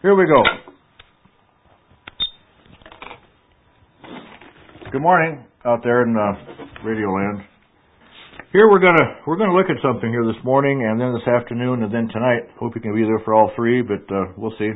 Here we go. Good morning out there in Radio Land. Here we're gonna look at something here this morning, and then this afternoon, and then tonight. Hope you can be there for all three, but we'll see.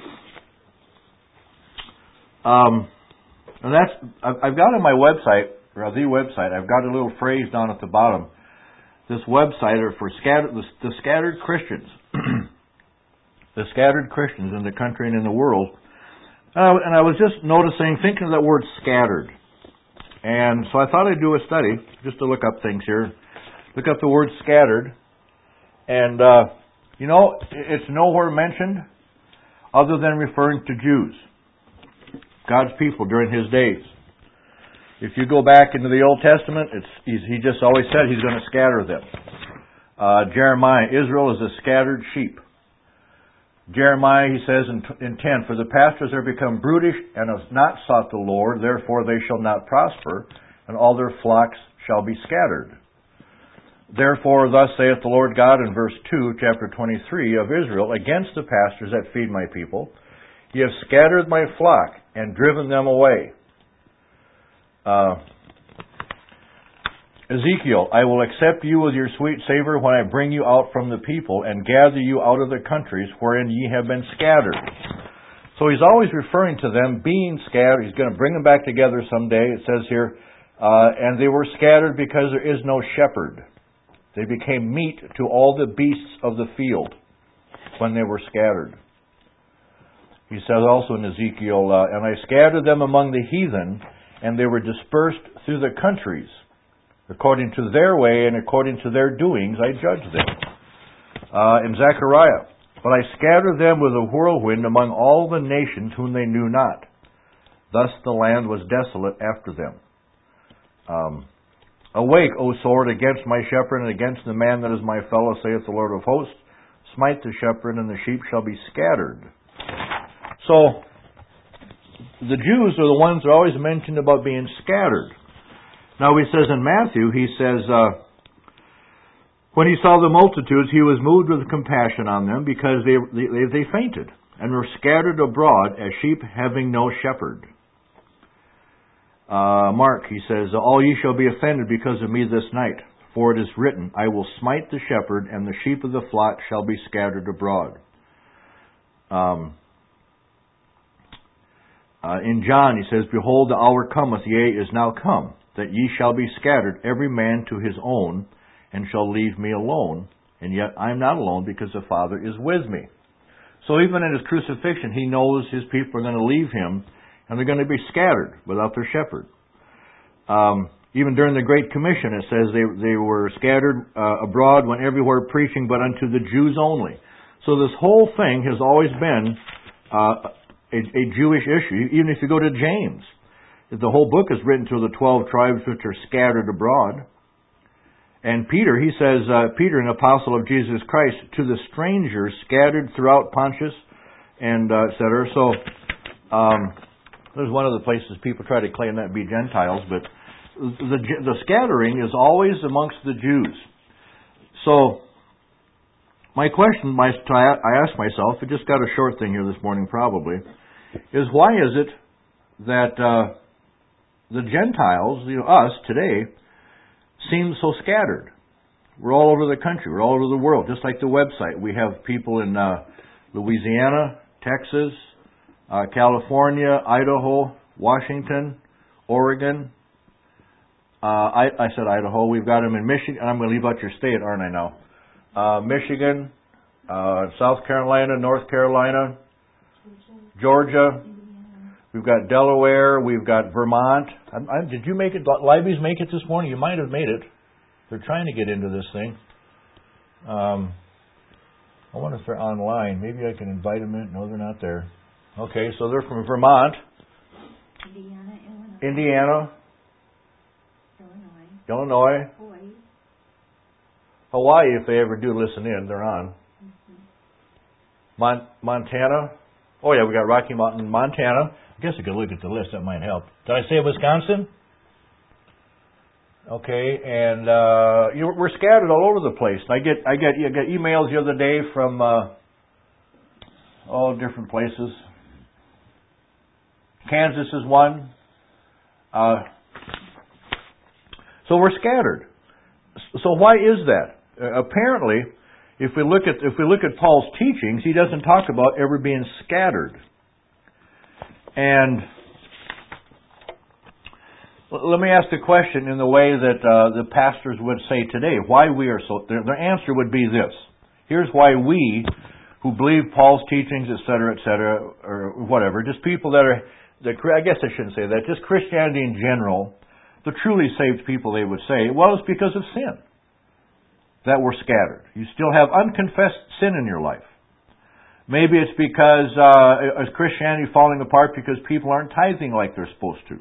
And I've got on my website, or the website, I've got a little phrase down at the bottom. This website are for the scattered Christians. The scattered Christians in the country and in the world. And I was just thinking of that word scattered. And so I thought I'd do a study, just to look up things here. Look up the word scattered. And, it's nowhere mentioned other than referring to Jews, God's people during His days. If you go back into the Old Testament, He just always said He's going to scatter them. Jeremiah, Israel is a scattered sheep. Jeremiah, he says in 10, for the pastors are become brutish and have not sought the Lord, therefore they shall not prosper, and all their flocks shall be scattered. Therefore, thus saith the Lord God in verse 2, chapter 23 of Israel, against the pastors that feed my people, ye have scattered my flock and driven them away. Ezekiel, I will accept you with your sweet savor when I bring you out from the people and gather you out of the countries wherein ye have been scattered. So he's always referring to them being scattered. He's going to bring them back together someday. It says here, and they were scattered because there is no shepherd. They became meat to all the beasts of the field when they were scattered. He says also in Ezekiel, and I scattered them among the heathen, and they were dispersed through the countries. According to their way and according to their doings, I judge them. In Zechariah, but I scattered them with a whirlwind among all the nations whom they knew not. Thus the land was desolate after them. Awake, O sword, against my shepherd and against the man that is my fellow, saith the Lord of hosts. Smite the shepherd, and the sheep shall be scattered. So, the Jews are the ones that are always mentioned about being scattered. Now he says in Matthew, when he saw the multitudes, he was moved with compassion on them because they fainted and were scattered abroad as sheep having no shepherd. Mark, he says, all ye shall be offended because of me this night, for it is written, I will smite the shepherd, and the sheep of the flock shall be scattered abroad. In John, he says, behold, the hour cometh, yea, is now come, that ye shall be scattered, every man to his own, and shall leave me alone. And yet I am not alone, because the Father is with me. So even in His crucifixion, He knows His people are going to leave Him, and they're going to be scattered without their shepherd. Even during the Great Commission, it says they were scattered abroad, went everywhere preaching, but unto the Jews only. So this whole thing has always been a Jewish issue. Even if you go to James, the whole book is written to the 12 tribes which are scattered abroad. And Peter, he says, Peter, an apostle of Jesus Christ, to the strangers scattered throughout Pontus and etc. So there's one of the places people try to claim that be Gentiles, but the scattering is always amongst the Jews. So my question I ask myself, I just got a short thing here this morning probably, is why is it that the Gentiles, us today, seem so scattered? We're all over the country. We're all over the world. Just like the website. We have people in Louisiana, Texas, California, Idaho, Washington, Oregon. I said Idaho. We've got them in Michigan. I'm going to leave out your state, aren't I now? Michigan, South Carolina, North Carolina, Georgia. We've got Delaware. We've got Vermont. Did you make it? Libby's make it this morning? You might have made it. They're trying to get into this thing. I wonder if they're online. Maybe I can invite them in. No, they're not there. Okay, so they're from Vermont. Indiana. Illinois. Hawaii, if they ever do listen in, they're on. Montana. Oh yeah, we got Rocky Mountain, Montana. I guess I could look at the list. That might help. Did I say Wisconsin? Okay, and we're scattered all over the place. I get emails the other day from all different places. Kansas is one. So we're scattered. So why is that? Apparently, if we look at Paul's teachings, he doesn't talk about ever being scattered. And let me ask the question in the way that the pastors would say today, why we are so... Their answer would be this. Here's why we, who believe Paul's teachings, etc., or whatever, just people that are... I guess I shouldn't say that. Just Christianity in general, the truly saved people, they would say, well, it's because of sin that we're scattered. You still have unconfessed sin in your life. Maybe it's because is Christianity falling apart because people aren't tithing like they're supposed to.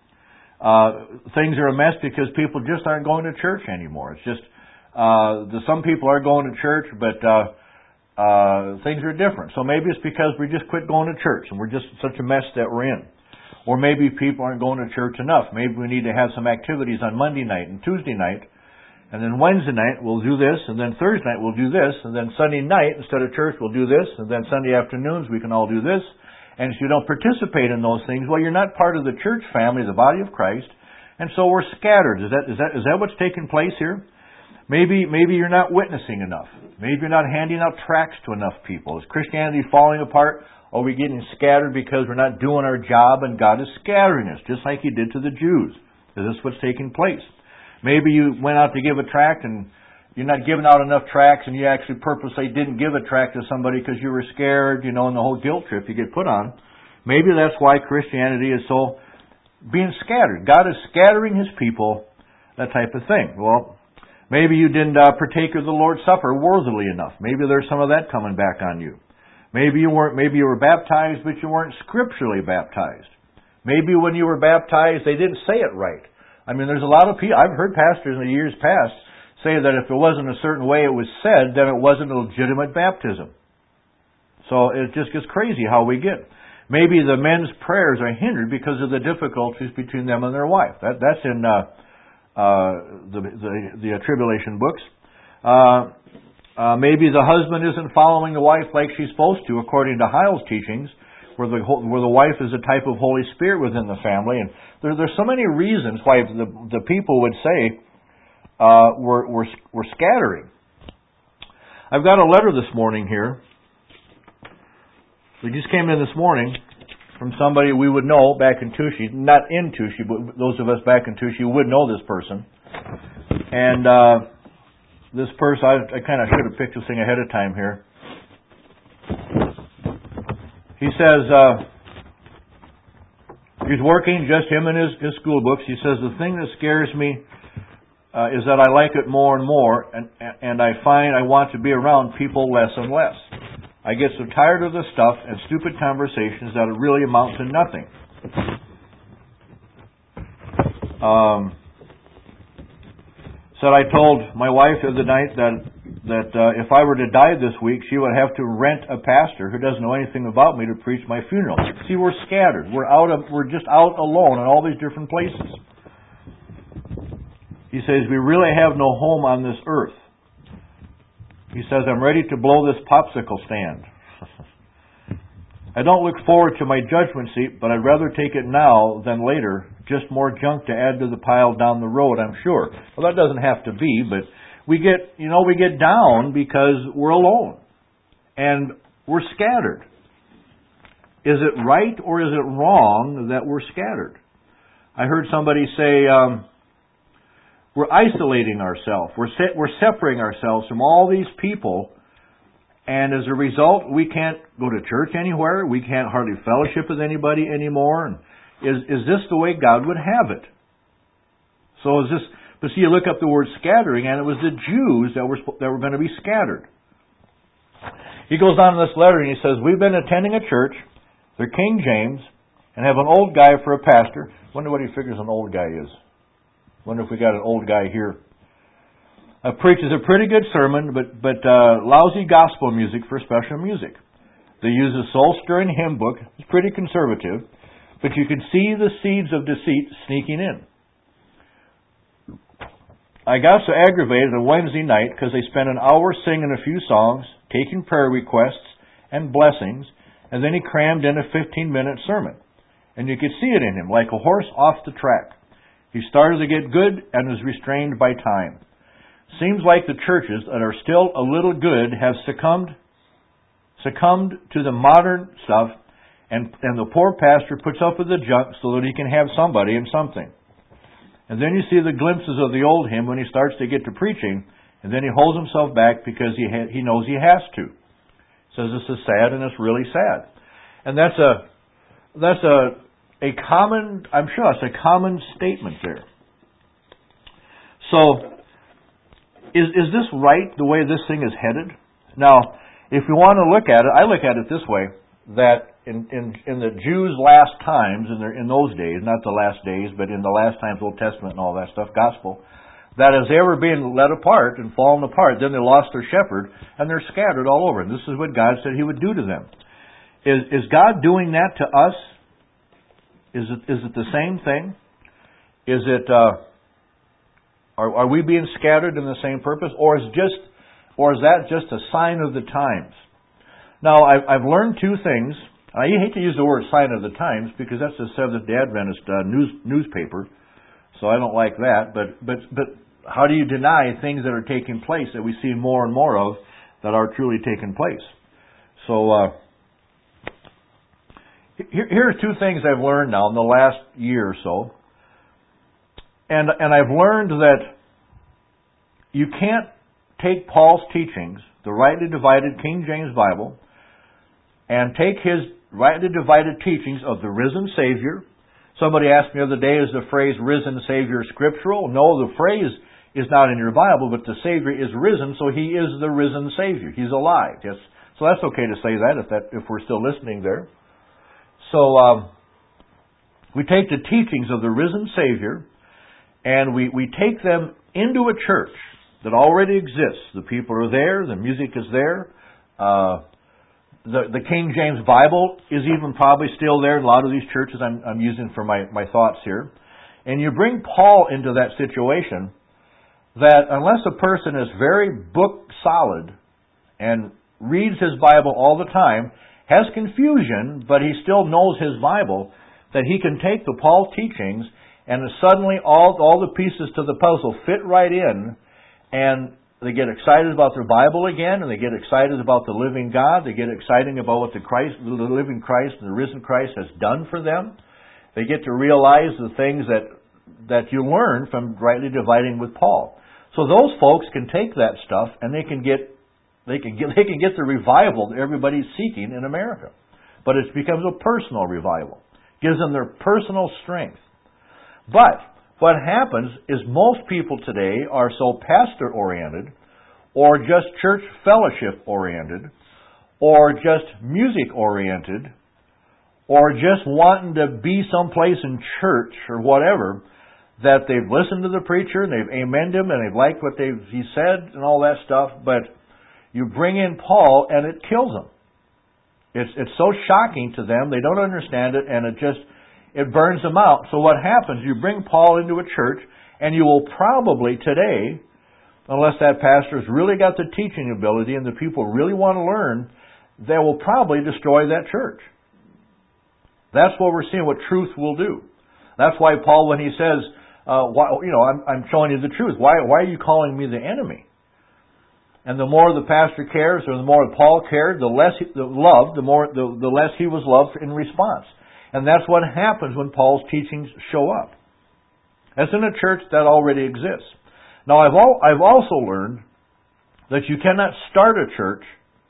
Things are a mess because people just aren't going to church anymore. It's just some people are going to church, but things are different. So maybe it's because we just quit going to church and we're just such a mess that we're in. Or maybe people aren't going to church enough. Maybe we need to have some activities on Monday night and Tuesday night. And then Wednesday night we'll do this, and then Thursday night we'll do this, and then Sunday night instead of church we'll do this, and then Sunday afternoons we can all do this. And if you don't participate in those things, well, you're not part of the church family, the body of Christ, and so we're scattered. Is that what's taking place here? Maybe you're not witnessing enough. Maybe you're not handing out tracts to enough people. Is Christianity falling apart? Are we getting scattered because we're not doing our job and God is scattering us, just like He did to the Jews? Is this what's taking place? Maybe you went out to give a tract and you're not giving out enough tracts and you actually purposely didn't give a tract to somebody because you were scared, and the whole guilt trip you get put on. Maybe that's why Christianity is so being scattered. God is scattering His people, that type of thing. Well, maybe you didn't partake of the Lord's Supper worthily enough. Maybe there's some of that coming back on you. Maybe you were baptized, but you weren't scripturally baptized. Maybe when you were baptized, they didn't say it right. I mean, there's a lot of people, I've heard pastors in the years past say that if it wasn't a certain way it was said, then it wasn't a legitimate baptism. So it just gets crazy how we get. Maybe the men's prayers are hindered because of the difficulties between them and their wife. That's in the tribulation books. Maybe the husband isn't following the wife like she's supposed to, according to Heil's teachings, where the wife is a type of Holy Spirit within the family. And there's so many reasons why the people would say we're scattering. I've got a letter this morning here. It just came in this morning from somebody we would know back in Tushy. Not in Tushy, but those of us back in Tushy would know this person. And this person, I kind of should have picked this thing ahead of time here. He says, he's working, just him and his school books. He says, the thing that scares me is that I like it more and more, and I find I want to be around people less and less. I get so tired of the stuff and stupid conversations that it really amount to nothing. Said I told my wife the other night that if I were to die this week, she would have to rent a pastor who doesn't know anything about me to preach my funeral. See, we're scattered. We're just out alone in all these different places. He says, we really have no home on this earth. He says, I'm ready to blow this popsicle stand. I don't look forward to my judgment seat, but I'd rather take it now than later. Just more junk to add to the pile down the road, I'm sure. Well, that doesn't have to be, but we get down because we're alone. And we're scattered. Is it right or is it wrong that we're scattered? I heard somebody say, we're isolating ourselves. We're separating ourselves from all these people, and as a result, we can't go to church anywhere. We can't hardly fellowship with anybody anymore. And is this the way God would have it? So is this? But see, you look up the word scattering, and it was the Jews that were going to be scattered. He goes on in this letter and he says, we've been attending a church, they're King James, and have an old guy for a pastor. Wonder what he figures an old guy is. Wonder if we got an old guy here. Preaches a pretty good sermon, but lousy gospel music for special music. They use a soul-stirring hymn book. It's pretty conservative, but you can see the seeds of deceit sneaking in. I got so aggravated on Wednesday night because they spent an hour singing a few songs, taking prayer requests, and blessings, and then he crammed in a 15-minute sermon. And you could see it in him, like a horse off the track. He started to get good and was restrained by time. Seems like the churches that are still a little good have succumbed to the modern stuff, and the poor pastor puts up with the junk so that he can have somebody and something. And then you see the glimpses of the old him when he starts to get to preaching, and then he holds himself back because he knows he has to. Says this is sad, and it's really sad. And that's a common, I'm sure it's a common statement there. So, is this right, the way this thing is headed? Now, if you want to look at it, I look at it this way, that in the Jews' last times, in those days, not the last days, but in the last times, Old Testament and all that stuff, gospel, that as they were being led apart and fallen apart, then they lost their shepherd, and they're scattered all over. And this is what God said He would do to them. Is God doing that to us? Is it the same thing? Is it are we being scattered in the same purpose, or is that just a sign of the times? Now, I've learned two things. I hate to use the word "sign of the times" because that's the Seventh-day Adventist newspaper, so I don't like that. But how do you deny things that are taking place that we see more and more of that are truly taking place? So here are two things I've learned now in the last year or so. And I've learned that you can't take Paul's teachings, the rightly divided King James Bible, and take his rightly divided teachings of the risen Savior. Somebody asked me the other day, is the phrase risen Savior scriptural? No, the phrase is not in your Bible, but the Savior is risen, so He is the risen Savior. He's alive. Yes. So that's okay to say that if we're still listening there. So we take the teachings of the risen Savior, and we take them into a church that already exists. The people are there. The music is there. The King James Bible is even probably still there in a lot of these churches I'm using for my thoughts here. And you bring Paul into that situation that unless a person is very book solid and reads his Bible all the time, has confusion, but he still knows his Bible, that he can take the Paul teachings and suddenly all the pieces to the puzzle fit right in, and they get excited about their Bible again, and they get excited about the living God. They get excited about what the living Christ and the risen Christ has done for them. They get to realize the things that you learn from rightly dividing with Paul. So those folks can take that stuff and they can get the revival that everybody's seeking in America. But it becomes a personal revival. Gives them their personal strength. But what happens is most people today are so pastor-oriented, or just church fellowship-oriented, or just music-oriented, or just wanting to be someplace in church or whatever, that they've listened to the preacher and they've amened him and they've liked what he said and all that stuff, but you bring in Paul and it kills them. It's so shocking to them, they don't understand it, and it burns them out. So what happens, you bring Paul into a church, and you will probably today, unless that pastor's really got the teaching ability and the people really want to learn, they will probably destroy that church. That's what we're seeing, what truth will do. That's why Paul, when he says, I'm showing you the truth. Why are you calling me the enemy? And the more the pastor cares, or the more Paul cared, the less the less he was loved in response. And that's what happens when Paul's teachings show up. That's in a church that already exists. Now, I've also learned that you cannot start a church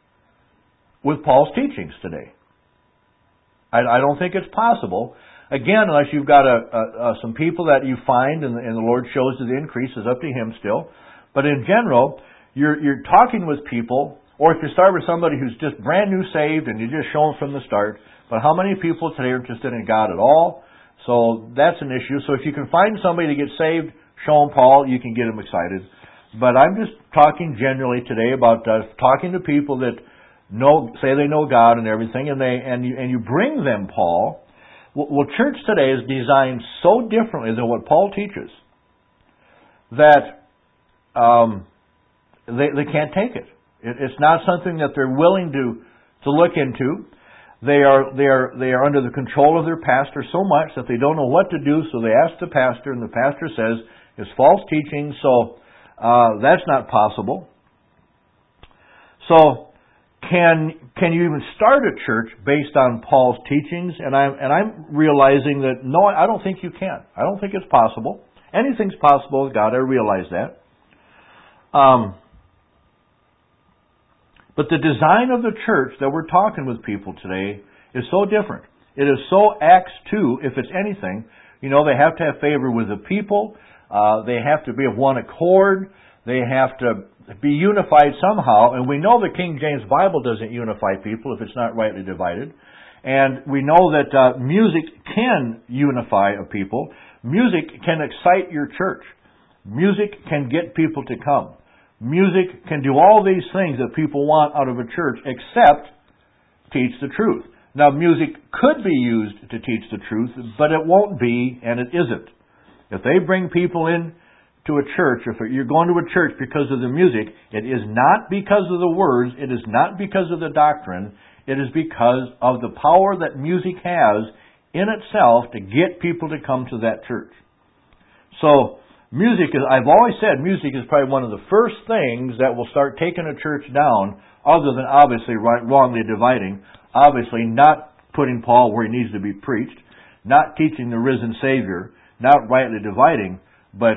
with Paul's teachings today. I don't think it's possible. Again, unless you've got some people that you find and the Lord shows that the increase is up to Him still. But in general, you're talking with people, or if you start with somebody who's just brand new saved and you just show them from the start. But how many people today are interested in God at all? So that's an issue. So if you can find somebody to get saved, show them Paul, you can get them excited. But I'm just talking generally today about talking to people that say they know God and everything, and you bring them Paul. Well, church today is designed so differently than what Paul teaches that they can't take it. It's not something that they're willing to look into. They are under the control of their pastor so much that they don't know what to do, so they ask the pastor, and the pastor says, it's false teaching, so that's not possible. So, can you even start a church based on Paul's teachings? And I'm realizing that no, I don't think you can. I don't think it's possible. Anything's possible with God. I realize that. But the design of the church that we're talking with people today is so different. It is so Acts 2, if it's anything. You know, they have to have favor with the people. They have to be of one accord. They have to be unified somehow. And we know the King James Bible doesn't unify people if it's not rightly divided. And we know that music can unify a people. Music can excite your church. Music can get people to come. Music can do all these things that people want out of a church except teach the truth. Now, music could be used to teach the truth, but it won't be, and it isn't. If they bring people in to a church, if you're going to a church because of the music, it is not because of the words, it is not because of the doctrine, it is because of the power that music has in itself to get people to come to that church. So, music is, I've always said, music is probably one of the first things that will start taking a church down, other than obviously wrongly dividing, obviously not putting Paul where he needs to be preached, not teaching the risen Savior, not rightly dividing, but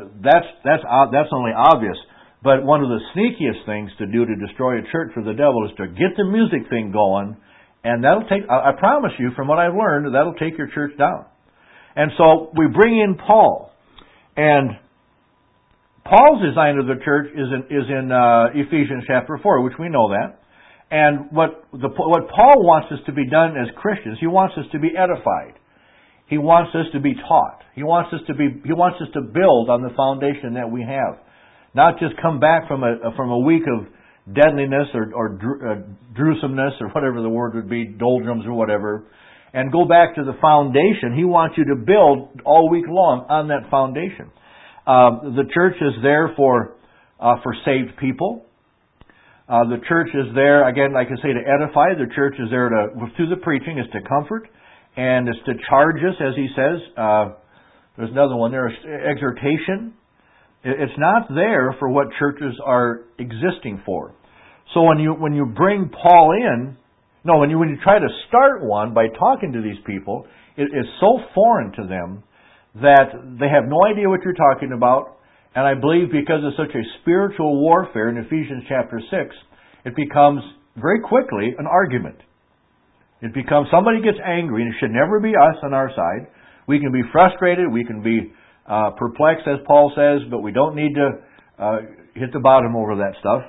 that's only obvious. But one of the sneakiest things to do to destroy a church for the devil is to get the music thing going, and that'll take, I promise you, from what I've learned, that'll take your church down. And so we bring in Paul. And Paul's design of the church is in Ephesians chapter 4, which we know that. And what Paul wants us to be done as Christians, he wants us to be edified. He wants us to be taught. He wants us to build on the foundation that we have, not just come back from a week of deadliness or gruesomeness or whatever the word would be, doldrums or whatever, and go back to the foundation. He wants you to build all week long on that foundation. The church is there for saved people. The church is there, again, like I say, to edify. The church is there through the preaching, is to comfort, and is to charge us, as he says. There's another one there, exhortation. It's not there for what churches are existing for. So when you bring Paul in, when you try to start one by talking to these people, it is so foreign to them that they have no idea what you're talking about. And I believe because of such a spiritual warfare in Ephesians chapter 6, it becomes very quickly an argument. It becomes, somebody gets angry, and it should never be us on our side. We can be frustrated, we can be perplexed, as Paul says, but we don't need to hit the bottom over that stuff.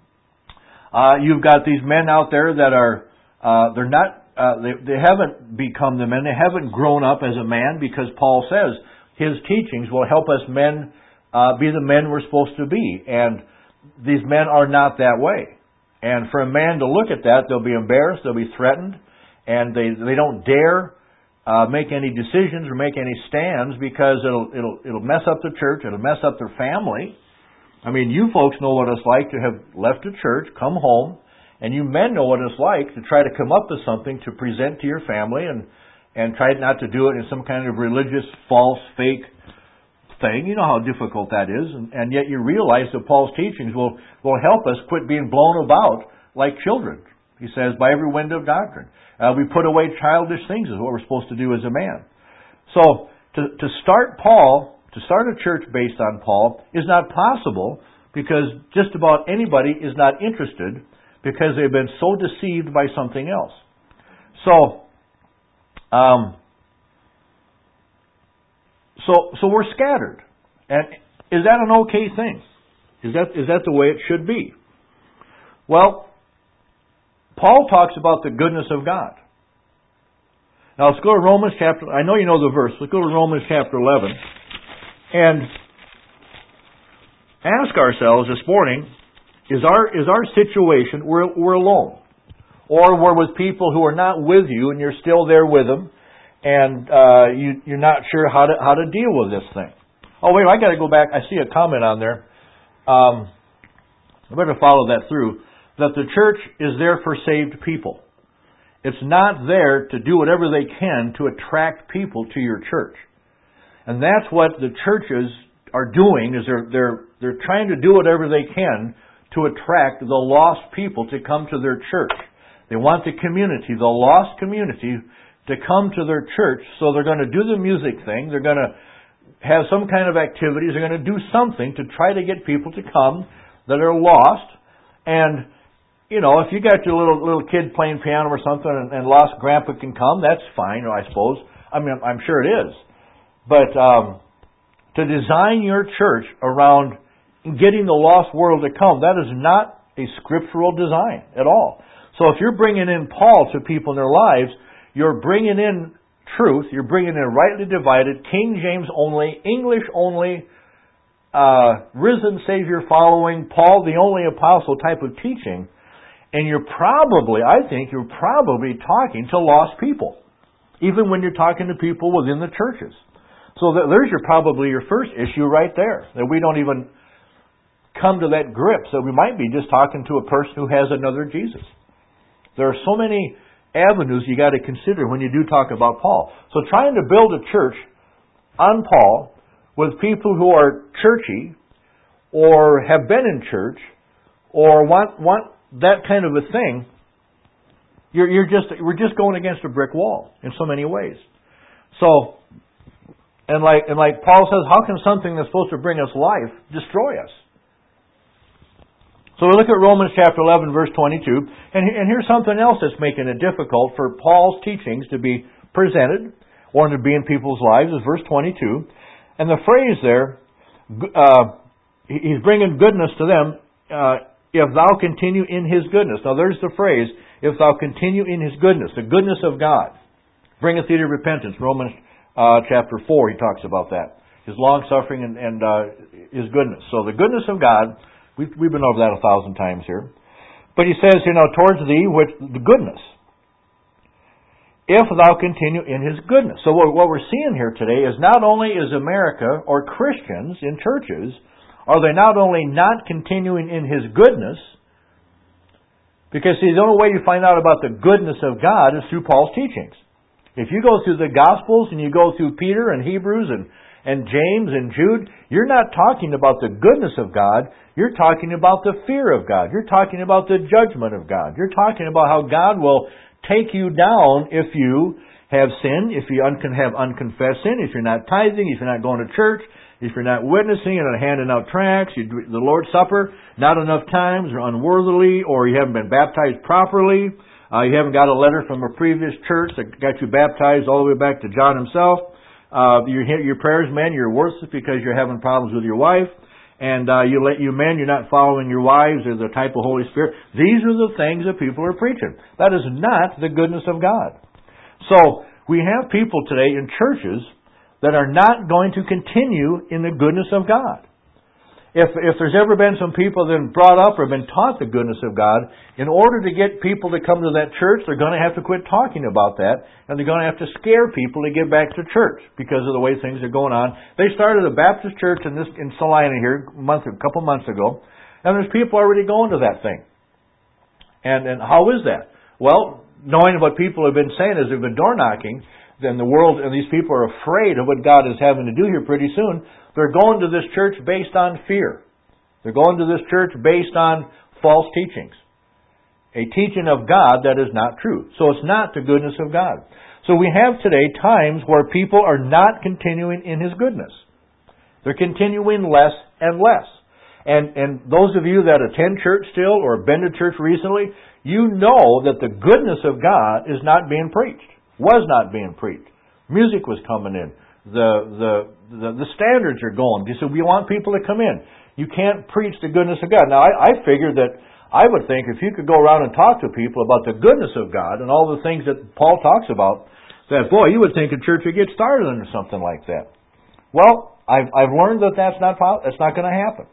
You've got these men out there that are, they haven't become the men, they haven't grown up as a man, because Paul says his teachings will help us men be the men we're supposed to be. And these men are not that way. And for a man to look at that, they'll be embarrassed, they'll be threatened, and they don't dare make any decisions or make any stands, because it'll mess up the church, it'll mess up their family. I mean, you folks know what it's like to have left a church, come home, and you men know what it's like to try to come up with something to present to your family and try not to do it in some kind of religious, false, fake thing. You know how difficult that is. And yet you realize that Paul's teachings will help us quit being blown about like children. He says, by every wind of doctrine. We put away childish things is what we're supposed to do as a man. So to start a church based on Paul is not possible, because just about anybody is not interested, because they've been so deceived by something else. So we're scattered. And is that an okay thing? Is that the way it should be? Well, Paul talks about the goodness of God. Now let's go to Romans chapter, I know you know the verse, let's go to Romans chapter 11 and ask ourselves this morning, is our situation, we're alone, or we're with people who are not with you and you're still there with them, and you're not sure how to deal with this thing. Oh wait, I got to go back. I see a comment on there. I better follow that through. that the church is there for saved people. It's not there to do whatever they can to attract people to your church. And that's what the churches are doing, is they're trying to do whatever they can to attract the lost people to come to their church. They want the community, the lost community, to come to their church. So they're going to do the music thing. They're going to have some kind of activities. They're going to do something to try to get people to come that are lost. And, you know, if you got your little kid playing piano or something and lost grandpa can come, that's fine, I suppose. I mean, I'm sure it is. But to design your church around getting the lost world to come, that is not a scriptural design at all. So if you're bringing in Paul to people in their lives, you're bringing in truth, you're bringing in rightly divided, King James only, English only, risen Savior following, Paul the only apostle type of teaching, and I think you're probably talking to lost people, even when you're talking to people within the churches. So there's probably your first issue right there, that we don't even come to that grip. So we might be just talking to a person who has another Jesus. There are so many avenues you got to consider when you do talk about Paul. So trying to build a church on Paul with people who are churchy or have been in church or want that kind of a thing, we're just going against a brick wall in so many ways. So, and like Paul says, how can something that's supposed to bring us life destroy us? So we look at Romans chapter 11, verse 22, and here's something else that's making it difficult for Paul's teachings to be presented or to be in people's lives, is verse 22. And the phrase there, he's bringing goodness to them, if thou continue in His goodness. Now there's the phrase, if thou continue in His goodness, the goodness of God, bringeth thee to repentance. Romans chapter 4, he talks about that. His long-suffering and His goodness. So the goodness of God, we've been over that 1,000 times here. But he says, towards thee, which the goodness, if thou continue in His goodness. So what we're seeing here today is not only is America or Christians in churches, are they not only not continuing in His goodness, because see, the only way you find out about the goodness of God is through Paul's teachings. If you go through the Gospels and you go through Peter and Hebrews and James and Jude, you're not talking about the goodness of God. You're talking about the fear of God. You're talking about the judgment of God. You're talking about how God will take you down if you have sin, if you have unconfessed sin, if you're not tithing, if you're not going to church, if you're not witnessing and not handing out tracts, the Lord's Supper not enough times or unworthily, or you haven't been baptized properly, you haven't got a letter from a previous church that got you baptized all the way back to John himself. Your prayers, men, you're worthless because you're having problems with your wife. And you men, you're not following your wives or the type of Holy Spirit. These are the things that people are preaching. That is not the goodness of God. So we have people today in churches that are not going to continue in the goodness of God. If there's ever been some people that have been brought up or been taught the goodness of God, in order to get people to come to that church, they're going to have to quit talking about that, and they're going to have to scare people to get back to church because of the way things are going on. They started a Baptist church in Salina here a couple months ago, and there's people already going to that thing. And how is that? Well, knowing what people have been saying as they've been door knocking, then the world and these people are afraid of what God is having to do here pretty soon. They're going to this church based on fear. They're going to this church based on false teachings. A teaching of God that is not true. So it's not the goodness of God. So we have today times where people are not continuing in His goodness. They're continuing less and less. And those of you that attend church still or have been to church recently, you know that the goodness of God is not being preached. Was not being preached. Music was coming in. The standards are going. So we want people to come in. You can't preach the goodness of God. Now, I figured that I would think if you could go around and talk to people about the goodness of God and all the things that Paul talks about, that, boy, you would think a church would get started under something like that. Well, I've learned that that's not going to happen.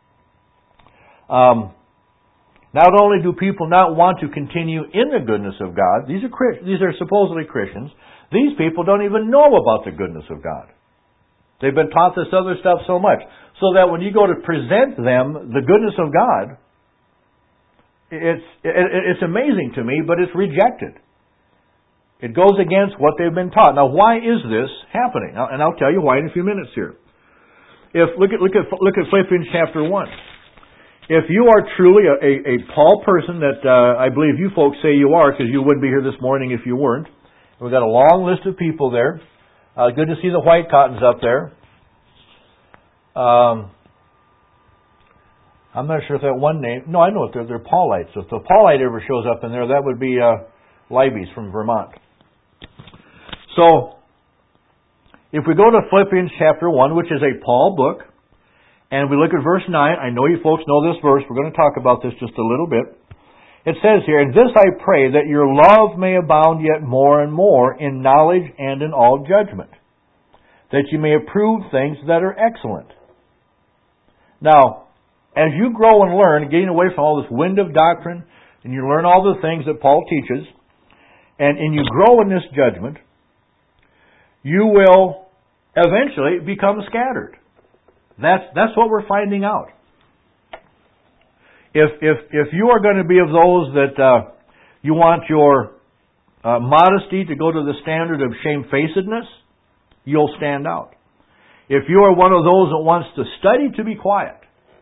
Not only do people not want to continue in the goodness of God, these are supposedly Christians, these people don't even know about the goodness of God. They've been taught this other stuff so much, so that when you go to present them the goodness of God, It's amazing to me, but it's rejected. It goes against what they've been taught. Now, why is this happening? And I'll tell you why in a few minutes here. Look at Philippians chapter 1. If you are truly a Paul person that I believe you folks say you are, because you wouldn't be here this morning if you weren't. We've got a long list of people there. Good to see the white cottons up there. I'm not sure if that one name... No, I know they're Paulites. So if the Paulite ever shows up in there, that would be Libes from Vermont. So, if we go to Philippians chapter 1, which is a Paul book, and we look at verse 9, I know you folks know this verse, we're going to talk about this just a little bit. It says here, "And this I pray, that your love may abound yet more and more in knowledge and in all judgment, that you may approve things that are excellent." Now, as you grow and learn, getting away from all this wind of doctrine, and you learn all the things that Paul teaches, and you grow in this judgment, you will eventually become scattered. That's what we're finding out. If you are going to be of those that you want your modesty to go to the standard of shamefacedness, you'll stand out. If you are one of those that wants to study to be quiet,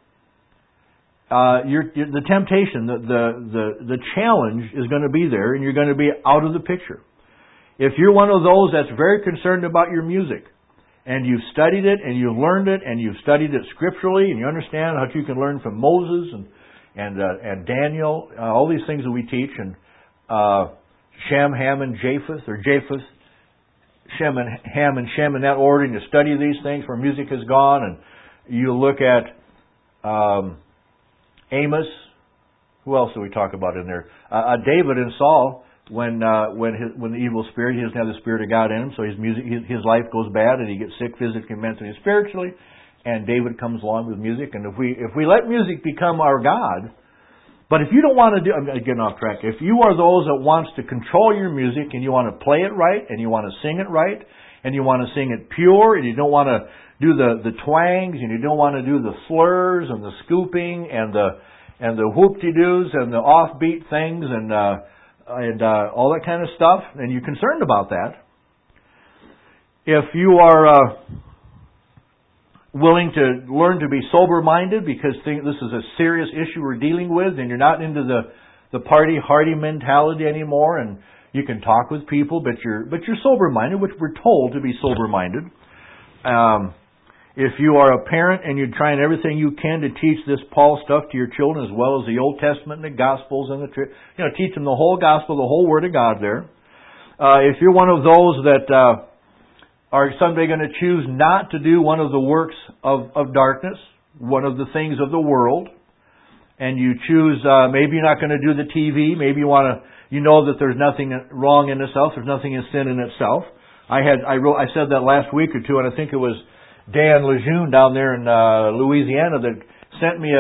the temptation, the challenge is going to be there, and you're going to be out of the picture. If you're one of those that's very concerned about your music, and you've studied it, and you've learned it, and you've studied it scripturally, and you understand how you can learn from Moses and Daniel, all these things that we teach, and Shem, Ham, and Japheth, or Japheth, Shem, and Ham, and Shem in that order, and you study these things where music has gone, and you look at Amos. Who else do we talk about in there? David and Saul. When the evil spirit, he doesn't have the Spirit of God in him, so his life goes bad, and he gets sick physically, mentally, and spiritually. And David comes along with music, and if we let music become our God, but if you don't want to do, I'm getting off track. If you are those that wants to control your music, and you want to play it right, and you want to sing it right, and you want to sing it pure, and you don't want to do the twangs, and you don't want to do the slurs and the scooping and the whoop-de-doos and the offbeat things and all that kind of stuff, and you're concerned about that. If you are willing to learn to be sober-minded, because this is a serious issue we're dealing with, and you're not into the party-hardy mentality anymore, and you can talk with people, but you're sober-minded, which we're told to be sober-minded. If you are a parent and you're trying everything you can to teach this Paul stuff to your children, as well as the Old Testament and the Gospels, and teach them the whole Gospel, the whole Word of God there. If you're one of those that are someday going to choose not to do one of the works of darkness, one of the things of the world, and you choose, maybe you're not going to do the TV, maybe you know that there's nothing wrong in itself, there's nothing in sin in itself. I said that last week or two, and I think it was Dan Lejeune down there in Louisiana that sent me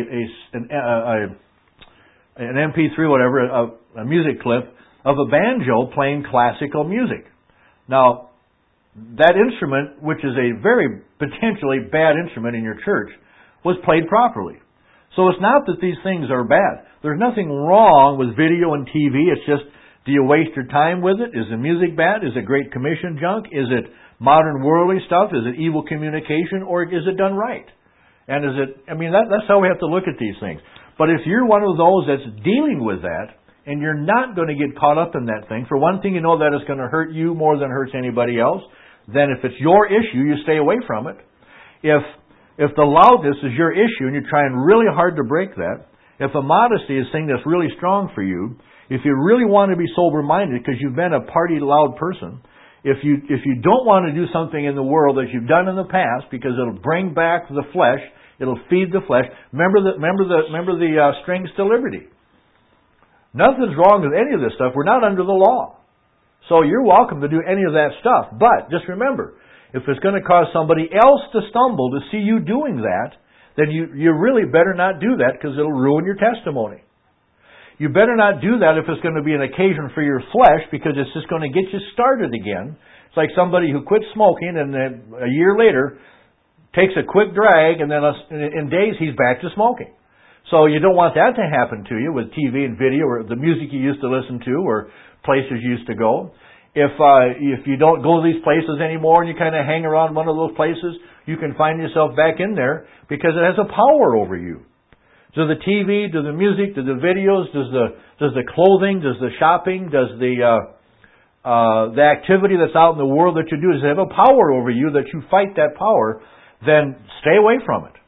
an MP3, whatever, a music clip of a banjo playing classical music. Now, that instrument, which is a very potentially bad instrument in your church, was played properly. So it's not that these things are bad. There's nothing wrong with video and TV. It's just, do you waste your time with it? Is the music bad? Is it Great Commission junk? Is it modern worldly stuff? Is it evil communication? Or is it done right? And that's how we have to look at these things. But if you're one of those that's dealing with that, and you're not going to get caught up in that thing, for one thing, you know that it's going to hurt you more than it hurts anybody else. Then if it's your issue, you stay away from it. If the loudness is your issue and you're trying really hard to break that, if the modesty is something that's really strong for you, if you really want to be sober-minded because you've been a party loud person, if you don't want to do something in the world that you've done in the past because it'll bring back the flesh, it'll feed the flesh. Remember the strings to liberty. Nothing's wrong with any of this stuff. We're not under the law. So you're welcome to do any of that stuff. But just remember, if it's going to cause somebody else to stumble to see you doing that, then you really better not do that because it'll ruin your testimony. You better not do that if it's going to be an occasion for your flesh because it's just going to get you started again. It's like somebody who quit smoking and then a year later takes a quick drag and then in days he's back to smoking. So you don't want that to happen to you with TV and video or the music you used to listen to or places you used to go. If you don't go to these places anymore and you kind of hang around one of those places, you can find yourself back in there because it has a power over you. Does the TV, does the music, does the videos, does the clothing, does the shopping, does the activity that's out in the world that you do, does it have a power over you that you fight that power? Then stay away from it.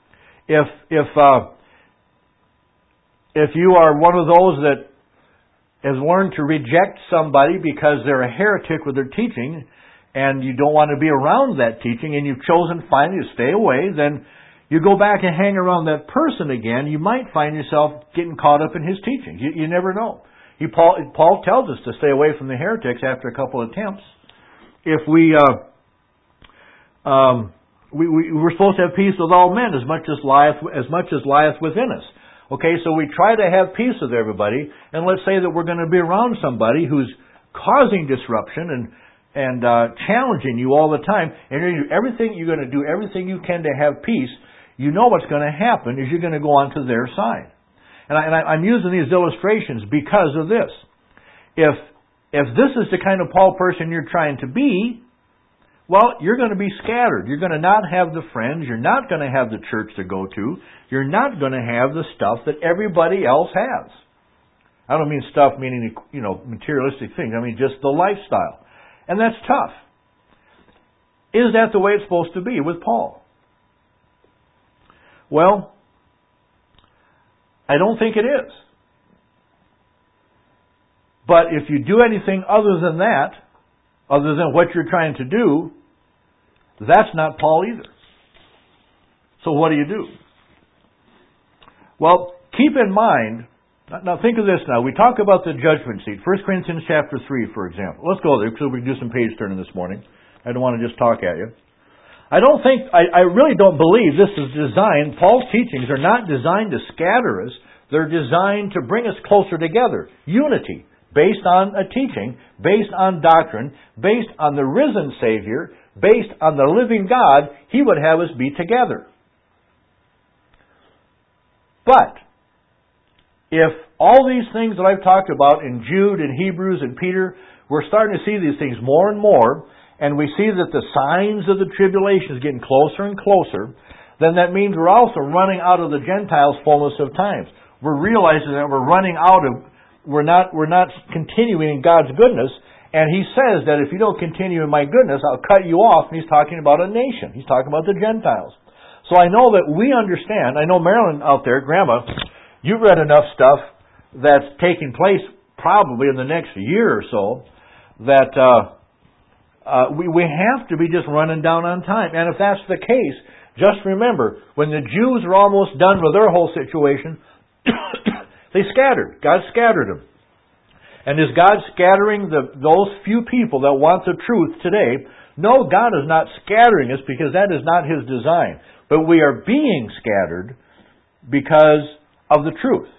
If you are one of those that has learned to reject somebody because they're a heretic with their teaching, and you don't want to be around that teaching, and you've chosen finally to stay away, then you go back and hang around that person again, you might find yourself getting caught up in his teaching. You never know. Paul tells us to stay away from the heretics after a couple of attempts. If we're supposed to have peace with all men as much as lieth within us. Okay, so we try to have peace with everybody, and let's say that we're going to be around somebody who's causing disruption and challenging you all the time, and you're going to do everything you can to have peace. You know what's going to happen is you're going to go onto their side. And I'm using these illustrations because of this. If this is the kind of Paul person you're trying to be, well, you're going to be scattered. You're going to not have the friends. You're not going to have the church to go to. You're not going to have the stuff that everybody else has. I don't mean stuff meaning, materialistic things. I mean just the lifestyle. And that's tough. Is that the way it's supposed to be with Paul? Well, I don't think it is. But if you do anything other than that, other than what you're trying to do, that's not Paul either. So what do you do? Well, keep in mind, now think of this now. We talk about the judgment seat. 1 Corinthians chapter 3, for example. Let's go there so we can do some page turning this morning. I don't want to just talk at you. I really don't believe this is designed, Paul's teachings are not designed to scatter us. They're designed to bring us closer together. Unity, based on a teaching, based on doctrine, based on the risen Savior, based on the living God, He would have us be together. But, if all these things that I've talked about in Jude and Hebrews and Peter, we're starting to see these things more and more, and we see that the signs of the tribulation is getting closer and closer, then that means we're also running out of the Gentiles' fullness of times. We're realizing that we're running out of, we're not continuing in God's goodness, and He says that if you don't continue in my goodness, I'll cut you off, and He's talking about a nation. He's talking about the Gentiles. So I know that we understand, I know Marilyn out there, Grandma, you've read enough stuff that's taking place probably in the next year or so that we have to be just running down on time. And if that's the case, just remember, when the Jews are almost done with their whole situation, they scattered. God scattered them. And is God scattering those few people that want the truth today? No, God is not scattering us because that is not His design. But we are being scattered because of the truth.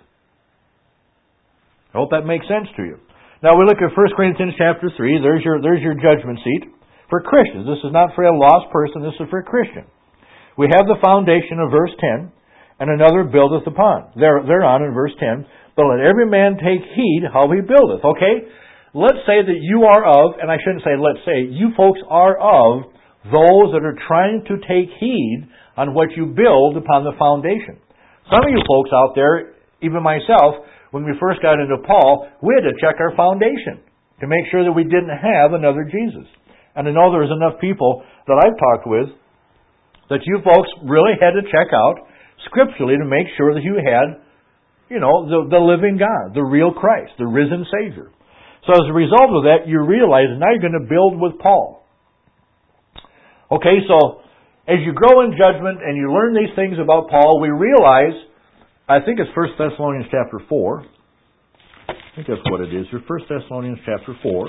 I hope that makes sense to you. Now we look at 1 Corinthians chapter 3. There's your judgment seat for Christians. This is not for a lost person. This is for a Christian. We have the foundation of verse 10, and another buildeth upon. Thereon in verse 10, but let every man take heed how he buildeth. Okay? Let's say that you are of, and I shouldn't say let's say, you folks are of those that are trying to take heed on what you build upon the foundation. Some of you folks out there, even myself, when we first got into Paul, we had to check our foundation to make sure that we didn't have another Jesus. And I know there's enough people that I've talked with that you folks really had to check out scripturally to make sure that you had, the living God, the real Christ, the risen Savior. So as a result of that, you realize now you're going to build with Paul. Okay, so as you grow in judgment and you learn these things about Paul, we realize, I think it's 1 Thessalonians chapter 4. I think that's what it is. 1 Thessalonians chapter 4.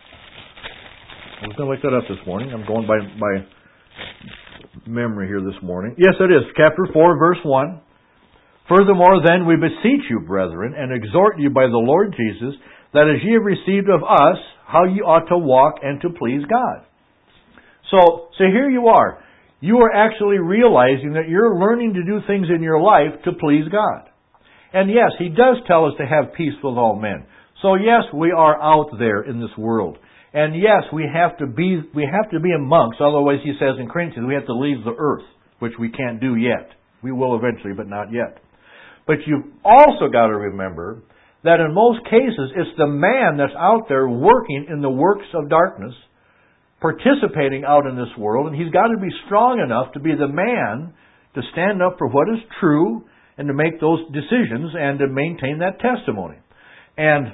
I was going to look that up this morning. I'm going by memory here this morning. Yes, it is. Chapter 4, verse 1. Furthermore, then, we beseech you, brethren, and exhort you by the Lord Jesus, that as ye have received of us, how ye ought to walk and to please God. So here you are. you are actually realizing that you're learning to do things in your life to please God. And yes, He does tell us to have peace with all men. So yes, we are out there in this world. And yes, we have to be amongst, otherwise He says in Corinthians, we have to leave the earth, which we can't do yet. We will eventually, but not yet. But you've also got to remember that in most cases, it's the man that's out there working in the works of darkness, participating out in this world, and he's got to be strong enough to be the man to stand up for what is true and to make those decisions and to maintain that testimony. And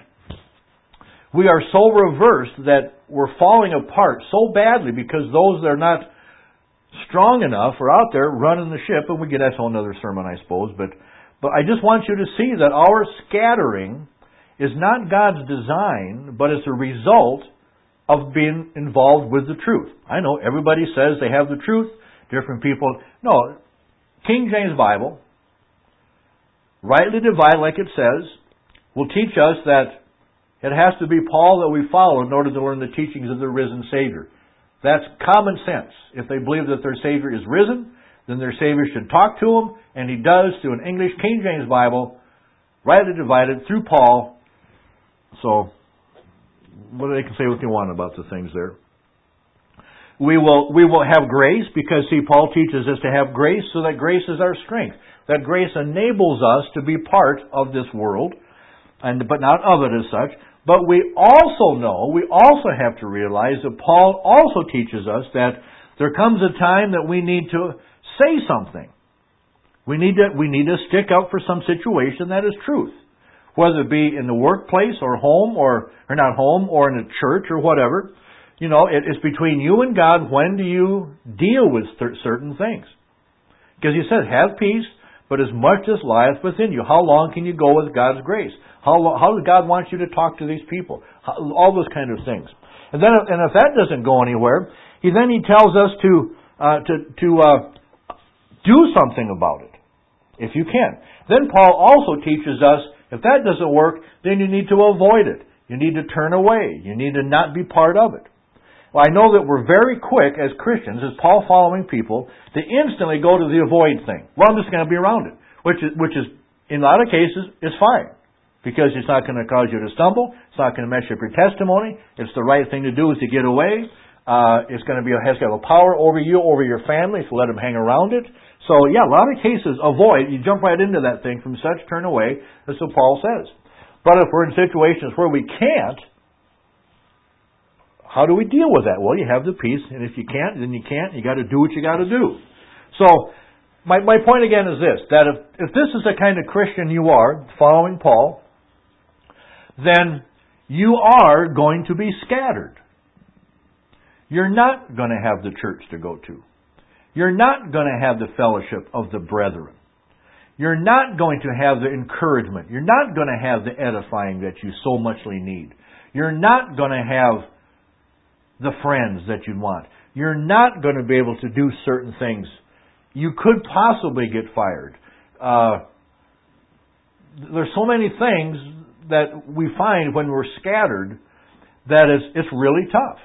we are so reversed that we're falling apart so badly because those that are not strong enough are out there running the ship, and that's a whole other sermon, I suppose, but I just want you to see that our scattering is not God's design, but it's a result of being involved with the truth. I know everybody says they have the truth, different people. No, King James Bible, rightly divided like it says, will teach us that it has to be Paul that we follow in order to learn the teachings of the risen Savior. That's common sense. If they believe that their Savior is risen, then their Savior should talk to them, and He does through an English King James Bible, rightly divided through Paul. So, what they can say what they want about the things there. We will have grace because, see, Paul teaches us to have grace so that grace is our strength. That grace enables us to be part of this world, but not of it as such. But we also have to realize that Paul also teaches us that there comes a time that we need to say something. We need to stick up for some situation that is truth. Whether it be in the workplace or home or not home or in a church or whatever. You know, it's between you and God. When do you deal with certain things? Because He said, have peace, but as much as lieth within you. How long can you go with God's grace? How does God want you to talk to these people? All those kind of things. And if that doesn't go anywhere, He tells us to do something about it, if you can. Then Paul also teaches us, if that doesn't work, then you need to avoid it. You need to turn away. You need to not be part of it. Well, I know that we're very quick as Christians, as Paul following people, to instantly go to the avoid thing. Well, I'm just going to be around it, which is in a lot of cases is fine, because it's not going to cause you to stumble. It's not going to mess up your testimony. It's the right thing to do is to get away. It's going to has got a power over you, over your family, if you let them hang around it. So, yeah, a lot of cases, avoid. You jump right into that thing. From such, turn away. That's what Paul says. But if we're in situations where we can't, how do we deal with that? Well, you have the peace, and if you can't, then you can't. You got to do what you got to do. So, my point again is this, that if this is the kind of Christian you are, following Paul, then you are going to be scattered. You're not going to have the church to go to. You're not going to have the fellowship of the brethren. You're not going to have the encouragement. You're not going to have the edifying that you so muchly need. You're not going to have the friends that you want. You're not going to be able to do certain things. You could possibly get fired. There's so many things that we find when we're scattered that it's really tough.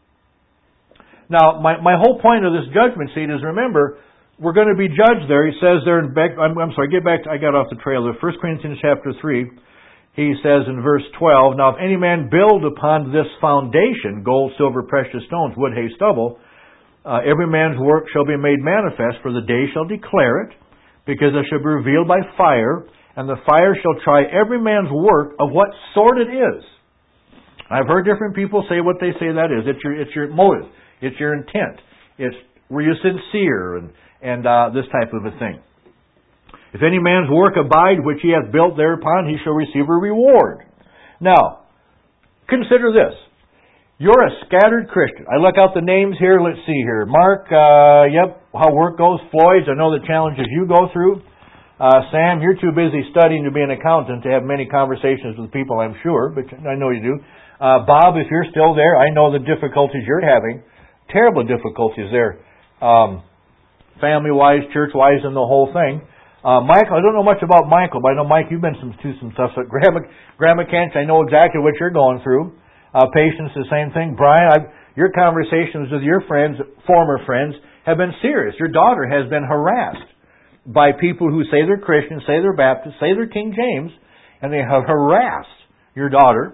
Now, my whole point of this judgment seat is, remember, we're going to be judged there. He says there in I got off the trail there. 1 Corinthians chapter 3, he says in verse 12, Now if any man build upon this foundation, gold, silver, precious stones, wood, hay, stubble, every man's work shall be made manifest, for the day shall declare it, because it shall be revealed by fire, and the fire shall try every man's work of what sort it is. I've heard different people say what they say that is. It's your motive. It's your intent. Were you sincere and this type of a thing. If any man's work abide which he hath built thereupon, he shall receive a reward. Now, consider this. You're a scattered Christian. I look out the names here. Let's see here. Mark, how work goes. Floyd, I know the challenges you go through. Sam, you're too busy studying to be an accountant to have many conversations with people, I'm sure, but I know you do. Bob, if you're still there, I know the difficulties you're having. Terrible difficulties there. Family-wise, church-wise, and the whole thing. Michael, I don't know much about Michael, but I know, Mike, you've been through some stuff. So Grandma Kent, I know exactly what you're going through. Patience, the same thing. Brian, your conversations with your friends, former friends, have been serious. Your daughter has been harassed by people who say they're Christians, say they're Baptist, say they're King James, and they have harassed your daughter.